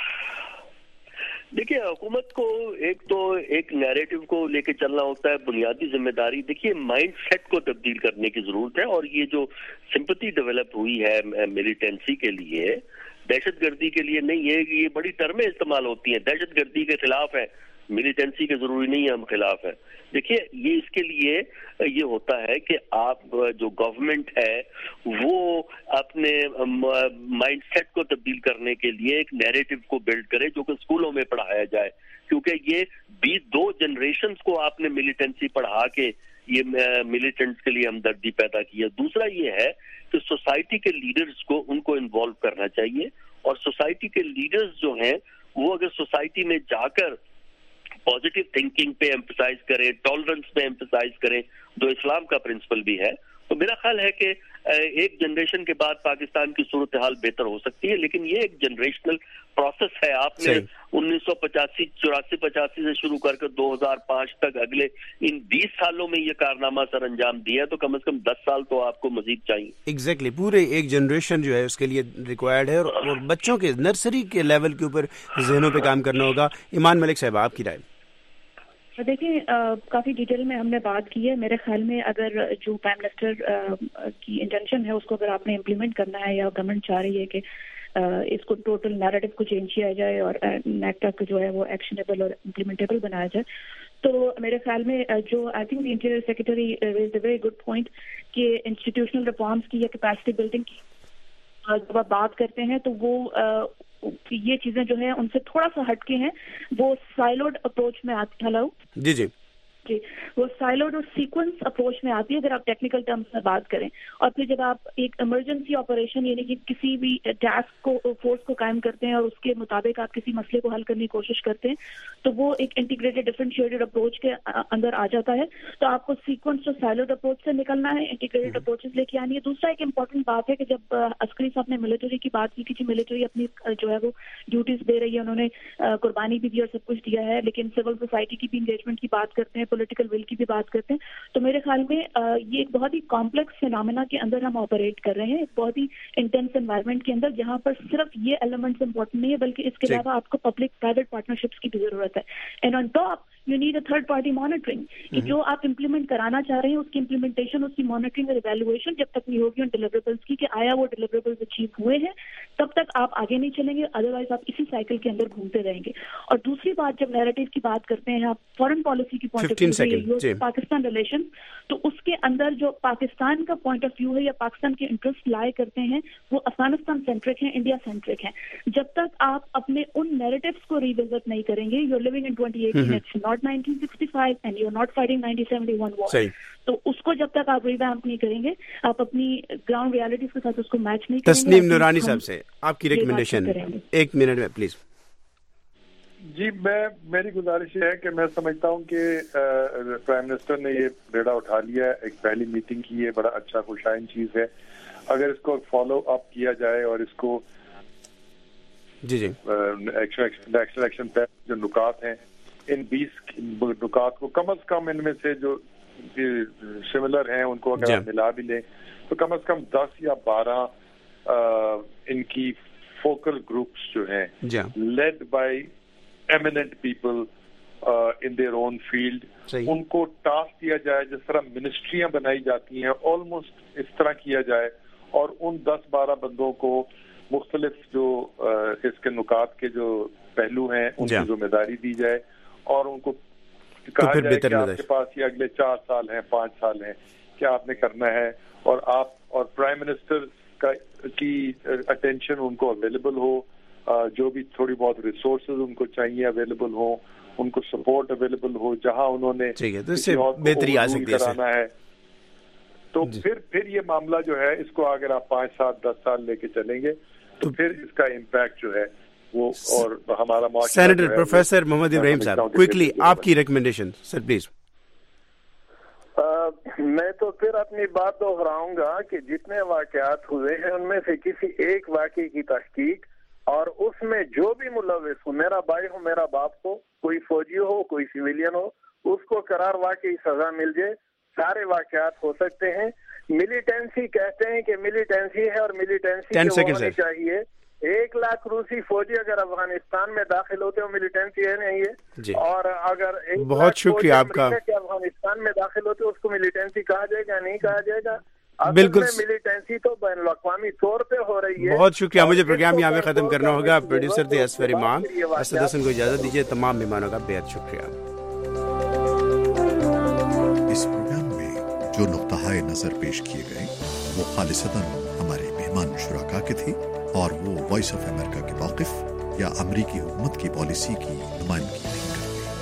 دیکھیے، حکومت کو ایک تو ایک نیریٹو کو لے کے چلنا ہوتا ہے، بنیادی ذمہ داری. دیکھیے، مائنڈ سیٹ کو تبدیل کرنے کی ضرورت ہے، اور یہ جو سمپتی ڈیولپ ہوئی ہے ملیٹنسی کے لیے، دہشت گردی کے لیے نہیں ہے، یہ بڑی ٹرمیں استعمال ہوتی ہیں. دہشت گردی کے خلاف ہے، ملیٹنسی کے ضروری نہیں ہے ہم خلاف ہے. دیکھیے، یہ اس کے لیے یہ ہوتا ہے کہ آپ جو گورنمنٹ ہے وہ اپنے مائنڈ سیٹ کو تبدیل کرنے کے لیے ایک نیریٹو کو بلڈ کرے جو کہ اسکولوں میں پڑھایا جائے، کیونکہ یہ بیس دو جنریشنز کو آپ نے ملیٹنسی پڑھا کے یہ ملیٹنٹس کے لیے ہمدردی پیدا کی ہے. دوسرا یہ ہے کہ سوسائٹی کے لیڈرز کو ان کو انوالو کرنا چاہیے، اور سوسائٹی کے لیڈرز جو ہیں وہ اگر سوسائٹی میں جا کر پازیٹیو تھنکنگ پہ ایمفسائز کریں، ٹالرنس پہ ایمفسائز کریں، جو اسلام کا پرنسپل بھی ہے، تو میرا خیال ہے کہ ایک جنریشن کے بعد پاکستان کی صورتحال بہتر ہو سکتی ہے. لیکن یہ ایک جنریشنل پروسیس ہے. آپ نے انیس سو پچاسی چوراسی پچاسی سے شروع کر کے دو ہزار پانچ تک اگلے ان بیس سالوں میں یہ کارنامہ سر انجام دیا ہے، تو کم از کم دس سال تو آپ کو مزید چاہیے. ایگزیکٹلی پورے ایک جنریشن جو ہے اس کے لیے ریکوائرڈ ہے، اور بچوں کے نرسری کے لیول کے اوپر ذہنوں پہ کام کرنا ہوگا. ایمان ملک صاحب، آپ کی رائے؟ دیکھیں، کافی ڈیٹیل میں ہم نے بات کی ہے. میرے خیال میں اگر جو پرائم منسٹر کی انٹینشن ہے اس کو اگر آپ نے امپلیمنٹ کرنا ہے، یا گورنمنٹ چاہ رہی ہے کہ اس کو ٹوٹل نیریٹو کو چینج کیا جائے اور نیکٹا کو جو ہے وہ ایکشنیبل اور امپلیمنٹیبل بنایا جائے، تو میرے خیال میں جو I think the interior secretary raised a very good point کہ انسٹیٹیوشنل ریفارمس کی یا کیپیسٹی بلڈنگ کی جب آپ بات کرتے ہیں تو وہ یہ چیزیں جو ہیں ان سے تھوڑا سا ہٹ کے ہیں. وہ سائلوڈ اپروچ میں آتی. ہلو جی جی جی وہ سائلوڈ اور سیکوینس اپروچ میں آتی ہے اگر آپ ٹیکنیکل ٹرمز میں بات کریں. اور پھر جب آپ ایک ایمرجنسی آپریشن یعنی کہ کسی بھی ٹاسک کو فورس کو قائم کرتے ہیں اور اس کے مطابق آپ کسی مسئلے کو حل کرنے کی کوشش کرتے ہیں، تو وہ ایک انٹیگریٹڈ ڈفرینشیٹڈ اپروچ کے اندر آ جاتا ہے. تو آپ کو سیکوینس اور سائلوڈ اپروچ سے نکلنا ہے، انٹیگریٹڈ اپروچز لے کے آنی ہے. دوسرا ایک امپورٹنٹ بات ہے کہ جب عسکری صاحب نے ملٹری کی بات کی کہ ملٹری اپنی جو ہے وہ ڈیوٹیز دے رہی ہے، انہوں نے قربانی بھی دی اور سب کچھ دیا ہے، لیکن سول سوسائٹی کی بھی انگیجمنٹ کی بات کرتے ہیں، پولیٹیکل ول کی بھی بات کرتے ہیں. تو میرے خیال میں یہ ایک بہت ہی کمپلیکس فینامنا کے اندر ہم آپریٹ کر رہے ہیں، ایک بہت ہی انٹینس انوائرمنٹ کے اندر، جہاں پر صرف یہ ایلیمنٹس امپورٹنٹ نہیں ہے بلکہ اس کے علاوہ آپ کو پبلک پرائیویٹ پارٹنرشپس کی بھی ضرورت ہے. And on top you need a third party monitoring کہ جو آپ امپلیمنٹ کرانا چاہ رہے ہیں اس کی امپلیمنٹیشن، اس کی مانیٹرنگ اور ایویلویشن جب تک نہیں ہوگی ان ڈیلیوریبلس کی کہ آیا وہ ڈیلیوریبلس اچیو ہوئے ہیں، تب تک آپ آگے نہیں چلیں گے. ادروائز آپ اسی سائیکل کے اندر گھومتے رہیں گے. اور دوسری بات، جب نیریٹو کی بات کرتے ہیں آپ فارن پالیسی کی point of view Pakistan relation, تو اس کے اندر جو پاکستان کا پوائنٹ آف ویو ہے یا پاکستان کے انٹرسٹ لائے کرتے ہیں وہ افغانستان سینٹرک ہیں، انڈیا سینٹرک ہیں. جب تک آپ اپنے ان نیریٹوز کو ریوزٹ نہیں کریں گے، you are living in twenty eighteen, it's not nineteen sixty five and you are not fighting nineteen seventy one war, تو اس کو جب تک آپ ریویمپ نہیں کریں گے، آپ اپنی گراؤنڈ ریالٹیز کے ساتھ اس کو میچ نہیں کریں گے. تسنیم نورانی صاحب سے آپ کی ریکمنڈیشن ایک منٹ میں پلیز. جی، میں میری گزارش یہ ہے کہ میں سمجھتا ہوں کہ پرائم منسٹر نے یہ بیڑا اٹھا لیا ہے، ایک پہلی میٹنگ کی ہے، بڑا اچھا خوشائن چیز ہے. اگر اس کو فالو اپ کیا جائے اور اس کو جی جی ایکشن ایکشن پہ جو نکات ہیں، ان بیس نکات کو کم از کم ان میں سے جو سملر ہیں ان کو اگر آپ ملا بھی لیں تو کم از کم دس یا بارہ ان کی فوکل گروپس جو ہیں led by eminent people uh, in their own field، ان کو ٹاسک دیا جائے جس طرح منسٹریاں بنائی جاتی ہیں آلموسٹ اس طرح کیا جائے، اور ان دس بارہ بندوں کو مختلف جو اس کے نکات کے جو پہلو ہیں ان کی ذمہ داری دی جائے، اور ان کو کہا جائے کہ آپ کے پاس یہ اگلے چار سال ہیں، پانچ سال ہیں، کیا آپ نے کرنا ہے، اور آپ اور پرائم منسٹر کا کی اٹینشن ان کو اویلیبل ہو، جو بھی تھوڑی بہت ریسورسز ان کو چاہیے اویلیبل ہوں، ان کو سپورٹ اویلیبل ہو، جہاں انہوں نے بہتری آ سکتی ہے. تو پھر پھر یہ معاملہ جو ہے اس کو اگر آپ پانچ سات دس سال لے کے چلیں گے تو پھر اس کا امپیکٹ جو ہے وہ اور ہمارا معاشرہ. سینیٹر پروفیسر محمد ابراہیم صاحب کوئکلی آپ کی ریکمنڈیشن سر پلیز. میں تو پھر اپنی بات دہراؤں گا کہ جتنے واقعات ہوئے ہیں ان میں سے کسی ایک واقعے کی تحقیق اور اس میں جو بھی ملوث ہو، میرا بھائی ہو، میرا باپ ہو، کوئی فوجی ہو، کوئی سویلین ہو، اس کو قرار واقعی سزا مل جائے. سارے واقعات ہو سکتے ہیں. ملیٹنسی کہتے ہیں کہ ملیٹنسی ہے اور ملیٹنسی ہونی چاہیے. ایک لاکھ روسی فوجی اگر افغانستان میں داخل ہوتے ہو ملیٹنسی ہے نہیں ہے. اور اگر بہت شکریہ آپ کا افغانستان میں داخل ہوتے اس کو ملیٹنسی کہا جائے گا نہیں کہا جائے گا؟ بالکل ملیٹنسی تو بین الاقوامی طور پہ ہو رہی ہے. بہت شکریہ. مجھے پروگرام یہاں پہ ختم کرنا ہوگا. پروڈیوسر تھے اسفر امام. اسد حسن کو اجازت دیجیے. تمام مہمانوں کا بے حد شکریہ. اس پروگرام میں جو نقطہ نظر پیش کیے گئے وہ خالصتاً ہمارے مہمان شرکا کے تھے اور وہ وائس آف امریکہ کے موقف یا امریکی حکومت کی پالیسی کی نمائندگی نہیں کرتے.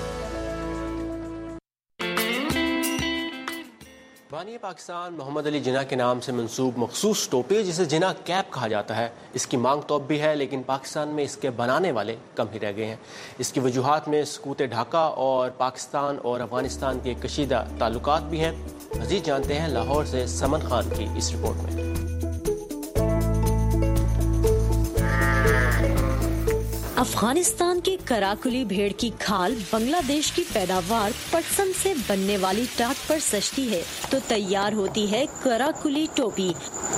بانی پاکستان محمد علی جناح کے نام سے منسوب مخصوص ٹوپی جسے جناح کیپ کہا جاتا ہے، اس کی مانگ تو اب بھی ہے، لیکن پاکستان میں اس کے بنانے والے کم ہی رہ گئے ہیں. اس کی وجوہات میں سکوت ڈھاکہ اور پاکستان اور افغانستان کے کشیدہ تعلقات بھی ہیں. مزید جانتے ہیں لاہور سے سمن خان کی اس رپورٹ میں. افغانستان کے کراکلی بھیڑ کی کھال بنگلہ دیش کی پیداوار پٹسن سے بننے والی ٹاٹ پر سجتی ہے تو تیار ہوتی ہے کراکلی ٹوپی،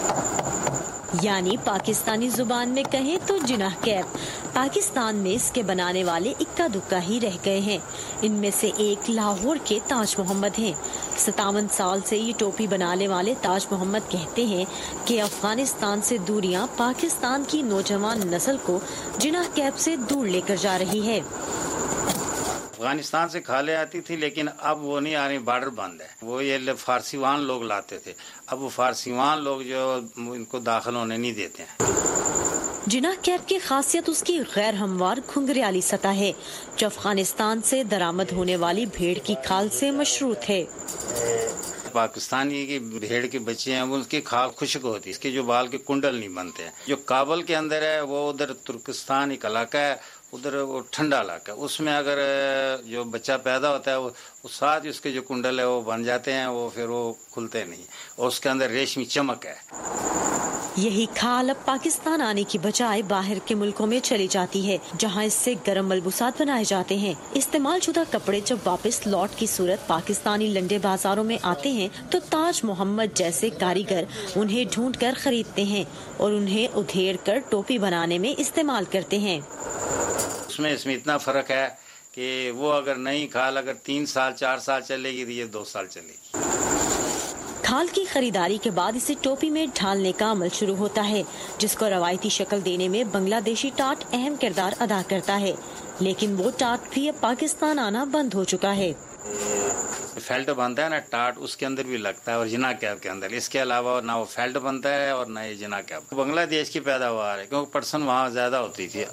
یعنی پاکستانی زبان میں کہیں تو جناح کیپ. پاکستان میں اس کے بنانے والے اکا دکا ہی رہ گئے ہیں. ان میں سے ایک لاہور کے تاج محمد ہیں. ستاون سال سے یہ ٹوپی بنانے والے تاج محمد کہتے ہیں کہ افغانستان سے دوریاں پاکستان کی نوجوان نسل کو جناح کیپ سے دور لے کر جا رہی ہے. افغانستان سے کھالے آتی تھی لیکن اب وہ نہیں آ رہی، بارڈر بند ہے. وہ یہ فارسیوان لوگ لاتے تھے، اب وہ فارسیوان لوگ جو ان کو داخل ہونے نہیں دیتے ہیں. جناح کیپ کی خاصیت اس کی غیر ہموار گھنگریالی سطح ہے جو افغانستان سے درآمد ہونے والی بھیڑ کی کھال سے مشروط ہے. پاکستانی کی بھیڑ کے بچے ہیں ان کی کھال خشک ہوتی ہے، اس کے جو بال کے کنڈل نہیں بنتے ہیں. جو کابل کے اندر ہے وہ ادھر ترکستان ایک علاقہ ہے، ادھر وہ ٹھنڈا علاقہ ہے، اس میں اگر جو بچہ پیدا ہوتا ہے وہ ساتھ اس کے جو کنڈل ہے وہ بن جاتے ہیں، وہ پھر وہ کھلتے نہیں اور اس کے اندر ریشمی چمک ہے. یہی کھال اب پاکستان آنے کی بجائے باہر کے ملکوں میں چلی جاتی ہے جہاں اس سے گرم ملبوسات بنائے جاتے ہیں. استعمال شدہ کپڑے جب واپس لوٹ کی صورت پاکستانی لنڈے بازاروں میں آتے ہیں تو تاج محمد جیسے کاریگر انہیں ڈھونڈ کر خریدتے ہیں اور انہیں ادھیڑ کر ٹوپی بنانے میں استعمال کرتے ہیں. اس میں اس میں اتنا فرق ہے کہ وہ اگر نئی کھال اگر تین سال چار سال چلے گی تو یہ دو سال چلے گی. کھال کی خریداری کے بعد اسے ٹوپی میں ڈھالنے کا عمل شروع ہوتا ہے جس کو روایتی شکل دینے میں بنگلہ دیشی ٹاٹ اہم کردار ادا کرتا ہے، لیکن وہ ٹاٹ بھی اب پاکستان آنا بند ہو چکا ہے. فیلٹ بنتا ہے نا ٹاٹ، اس کے اندر بھی لگتا ہے اور جناح کیپ کے اندر. اس کے علاوہ نہ وہ فیلٹ بنتا ہے اور نہ یہ جناح کیپ. بنگلہ دیش کی پیداوار ہے کیونکہ پرسن وہاں زیادہ ہوتی تھی.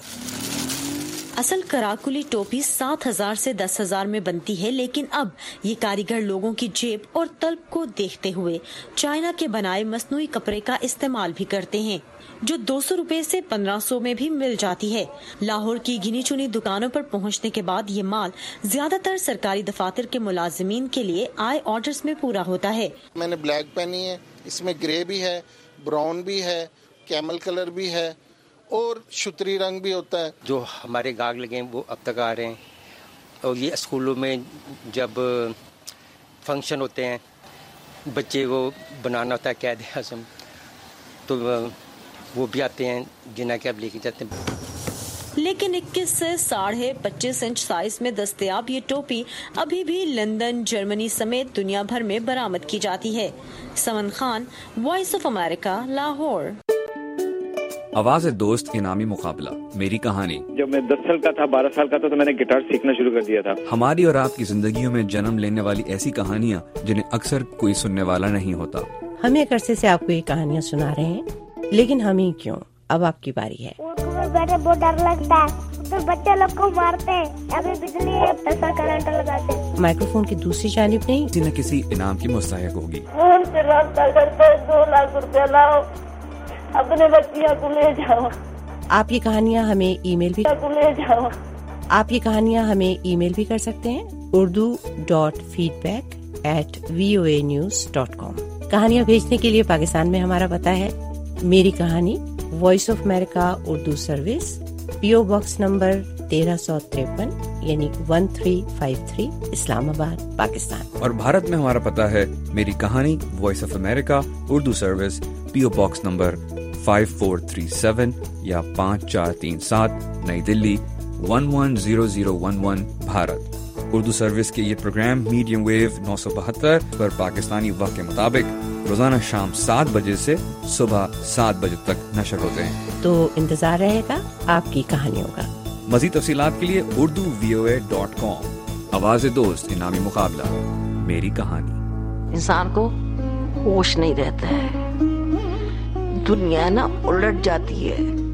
اصل کراکلی ٹوپی سات ہزار سے دس ہزار میں بنتی ہے، لیکن اب یہ کاریگر لوگوں کی جیب اور طلب کو دیکھتے ہوئے چائنا کے بنائے مصنوعی کپڑے کا استعمال بھی کرتے ہیں جو دو سو روپے سے پندرہ سو میں بھی مل جاتی ہے. لاہور کی گنی چنی دکانوں پر پہنچنے کے بعد یہ مال زیادہ تر سرکاری دفاتر کے ملازمین کے لیے آئی آرڈرز میں پورا ہوتا ہے. میں نے بلیک پہنی ہے، اس میں گرے بھی ہے، براؤن بھی ہے، کیمل کلر بھی ہے اور شتری رنگ بھی ہوتا ہے. جو ہمارے گاگ لگے ہیں وہ اب تک آ رہے ہیں اور یہ اسکولوں میں جب فنکشن ہوتے ہیں بچے کو بنانا ہوتا ہے قائد اعظم تو وہ بھی آتے ہیں جناح کیپ لے کے جاتے ہیں. لیکن اکیس سے ساڑھے پچیس انچ سائز میں دستیاب یہ ٹوپی ابھی بھی لندن، جرمنی سمیت دنیا بھر میں برآمد کی جاتی ہے. Saman Khan, voice of America, Lahore. آواز دوست انعامی مقابلہ میری کہانی. جب میں دس سال کا تھا، بارہ سال کا تھا تو میں نے گٹار سیکھنا شروع کر دیا تھا. ہماری اور آپ کی زندگیوں میں جنم لینے والی ایسی کہانیاں جنہیں اکثر کوئی سننے والا نہیں ہوتا. ہم ایک عرصے سے آپ کو یہ کہانیاں سنا رہے ہیں، لیکن ہم ہی کیوں، اب آپ کی باری ہے. بیٹھے بہت ڈر لگتا ہے، تو بچے لوگ کو مارتے ہیں، ابھی بجلی ایسا کرنٹ لگاتے ہیں. مائکرو فون کی دوسری جانب نہیں کسی نہ کسی انعام کی مستحق ہوگی. فون سے رابطہ کرتے دو لاکھ روپے لاؤ، اپنے بچیاں کو لے جاؤ. آپ یہ کہانیاں ہمیں ای میل بھی لے جاؤ آپ یہ کہانیاں ہمیں ای میل بھی کر سکتے ہیں. Urdu dot feedback at V O A news dot com. کہانیاں بھیجنے کے لیے پاکستان میں ہمارا پتہ ہے میری کہانی، voice of America Urdu service, P O box number تیرہ سو تریپن یعنی one three five three, Islamabad, Pakistan. اور بھارت میں ہمارا پتہ ہے میری کہانی، voice of America Urdu service, P O box number five four three seven یا پانچ چار تین سات، New Delhi one one zero zero one one, Bharat. Urdu service کے یہ پروگرام میڈیم ویو نو سو بہتر پر پاکستانی وقت کے مطابق روزانہ شام سات بجے سے صبح سات بجے تک نشر ہوتے ہیں. تو انتظار رہے گا آپ کی کہانیوں کا. مزید تفصیلات کے لیے اردو وی او اے ڈاٹ کام. آواز دوست انعامی مقابلہ، میری کہانی. انسان کو ہوش نہیں رہتا ہے، دنیا نا الٹ جاتی ہے.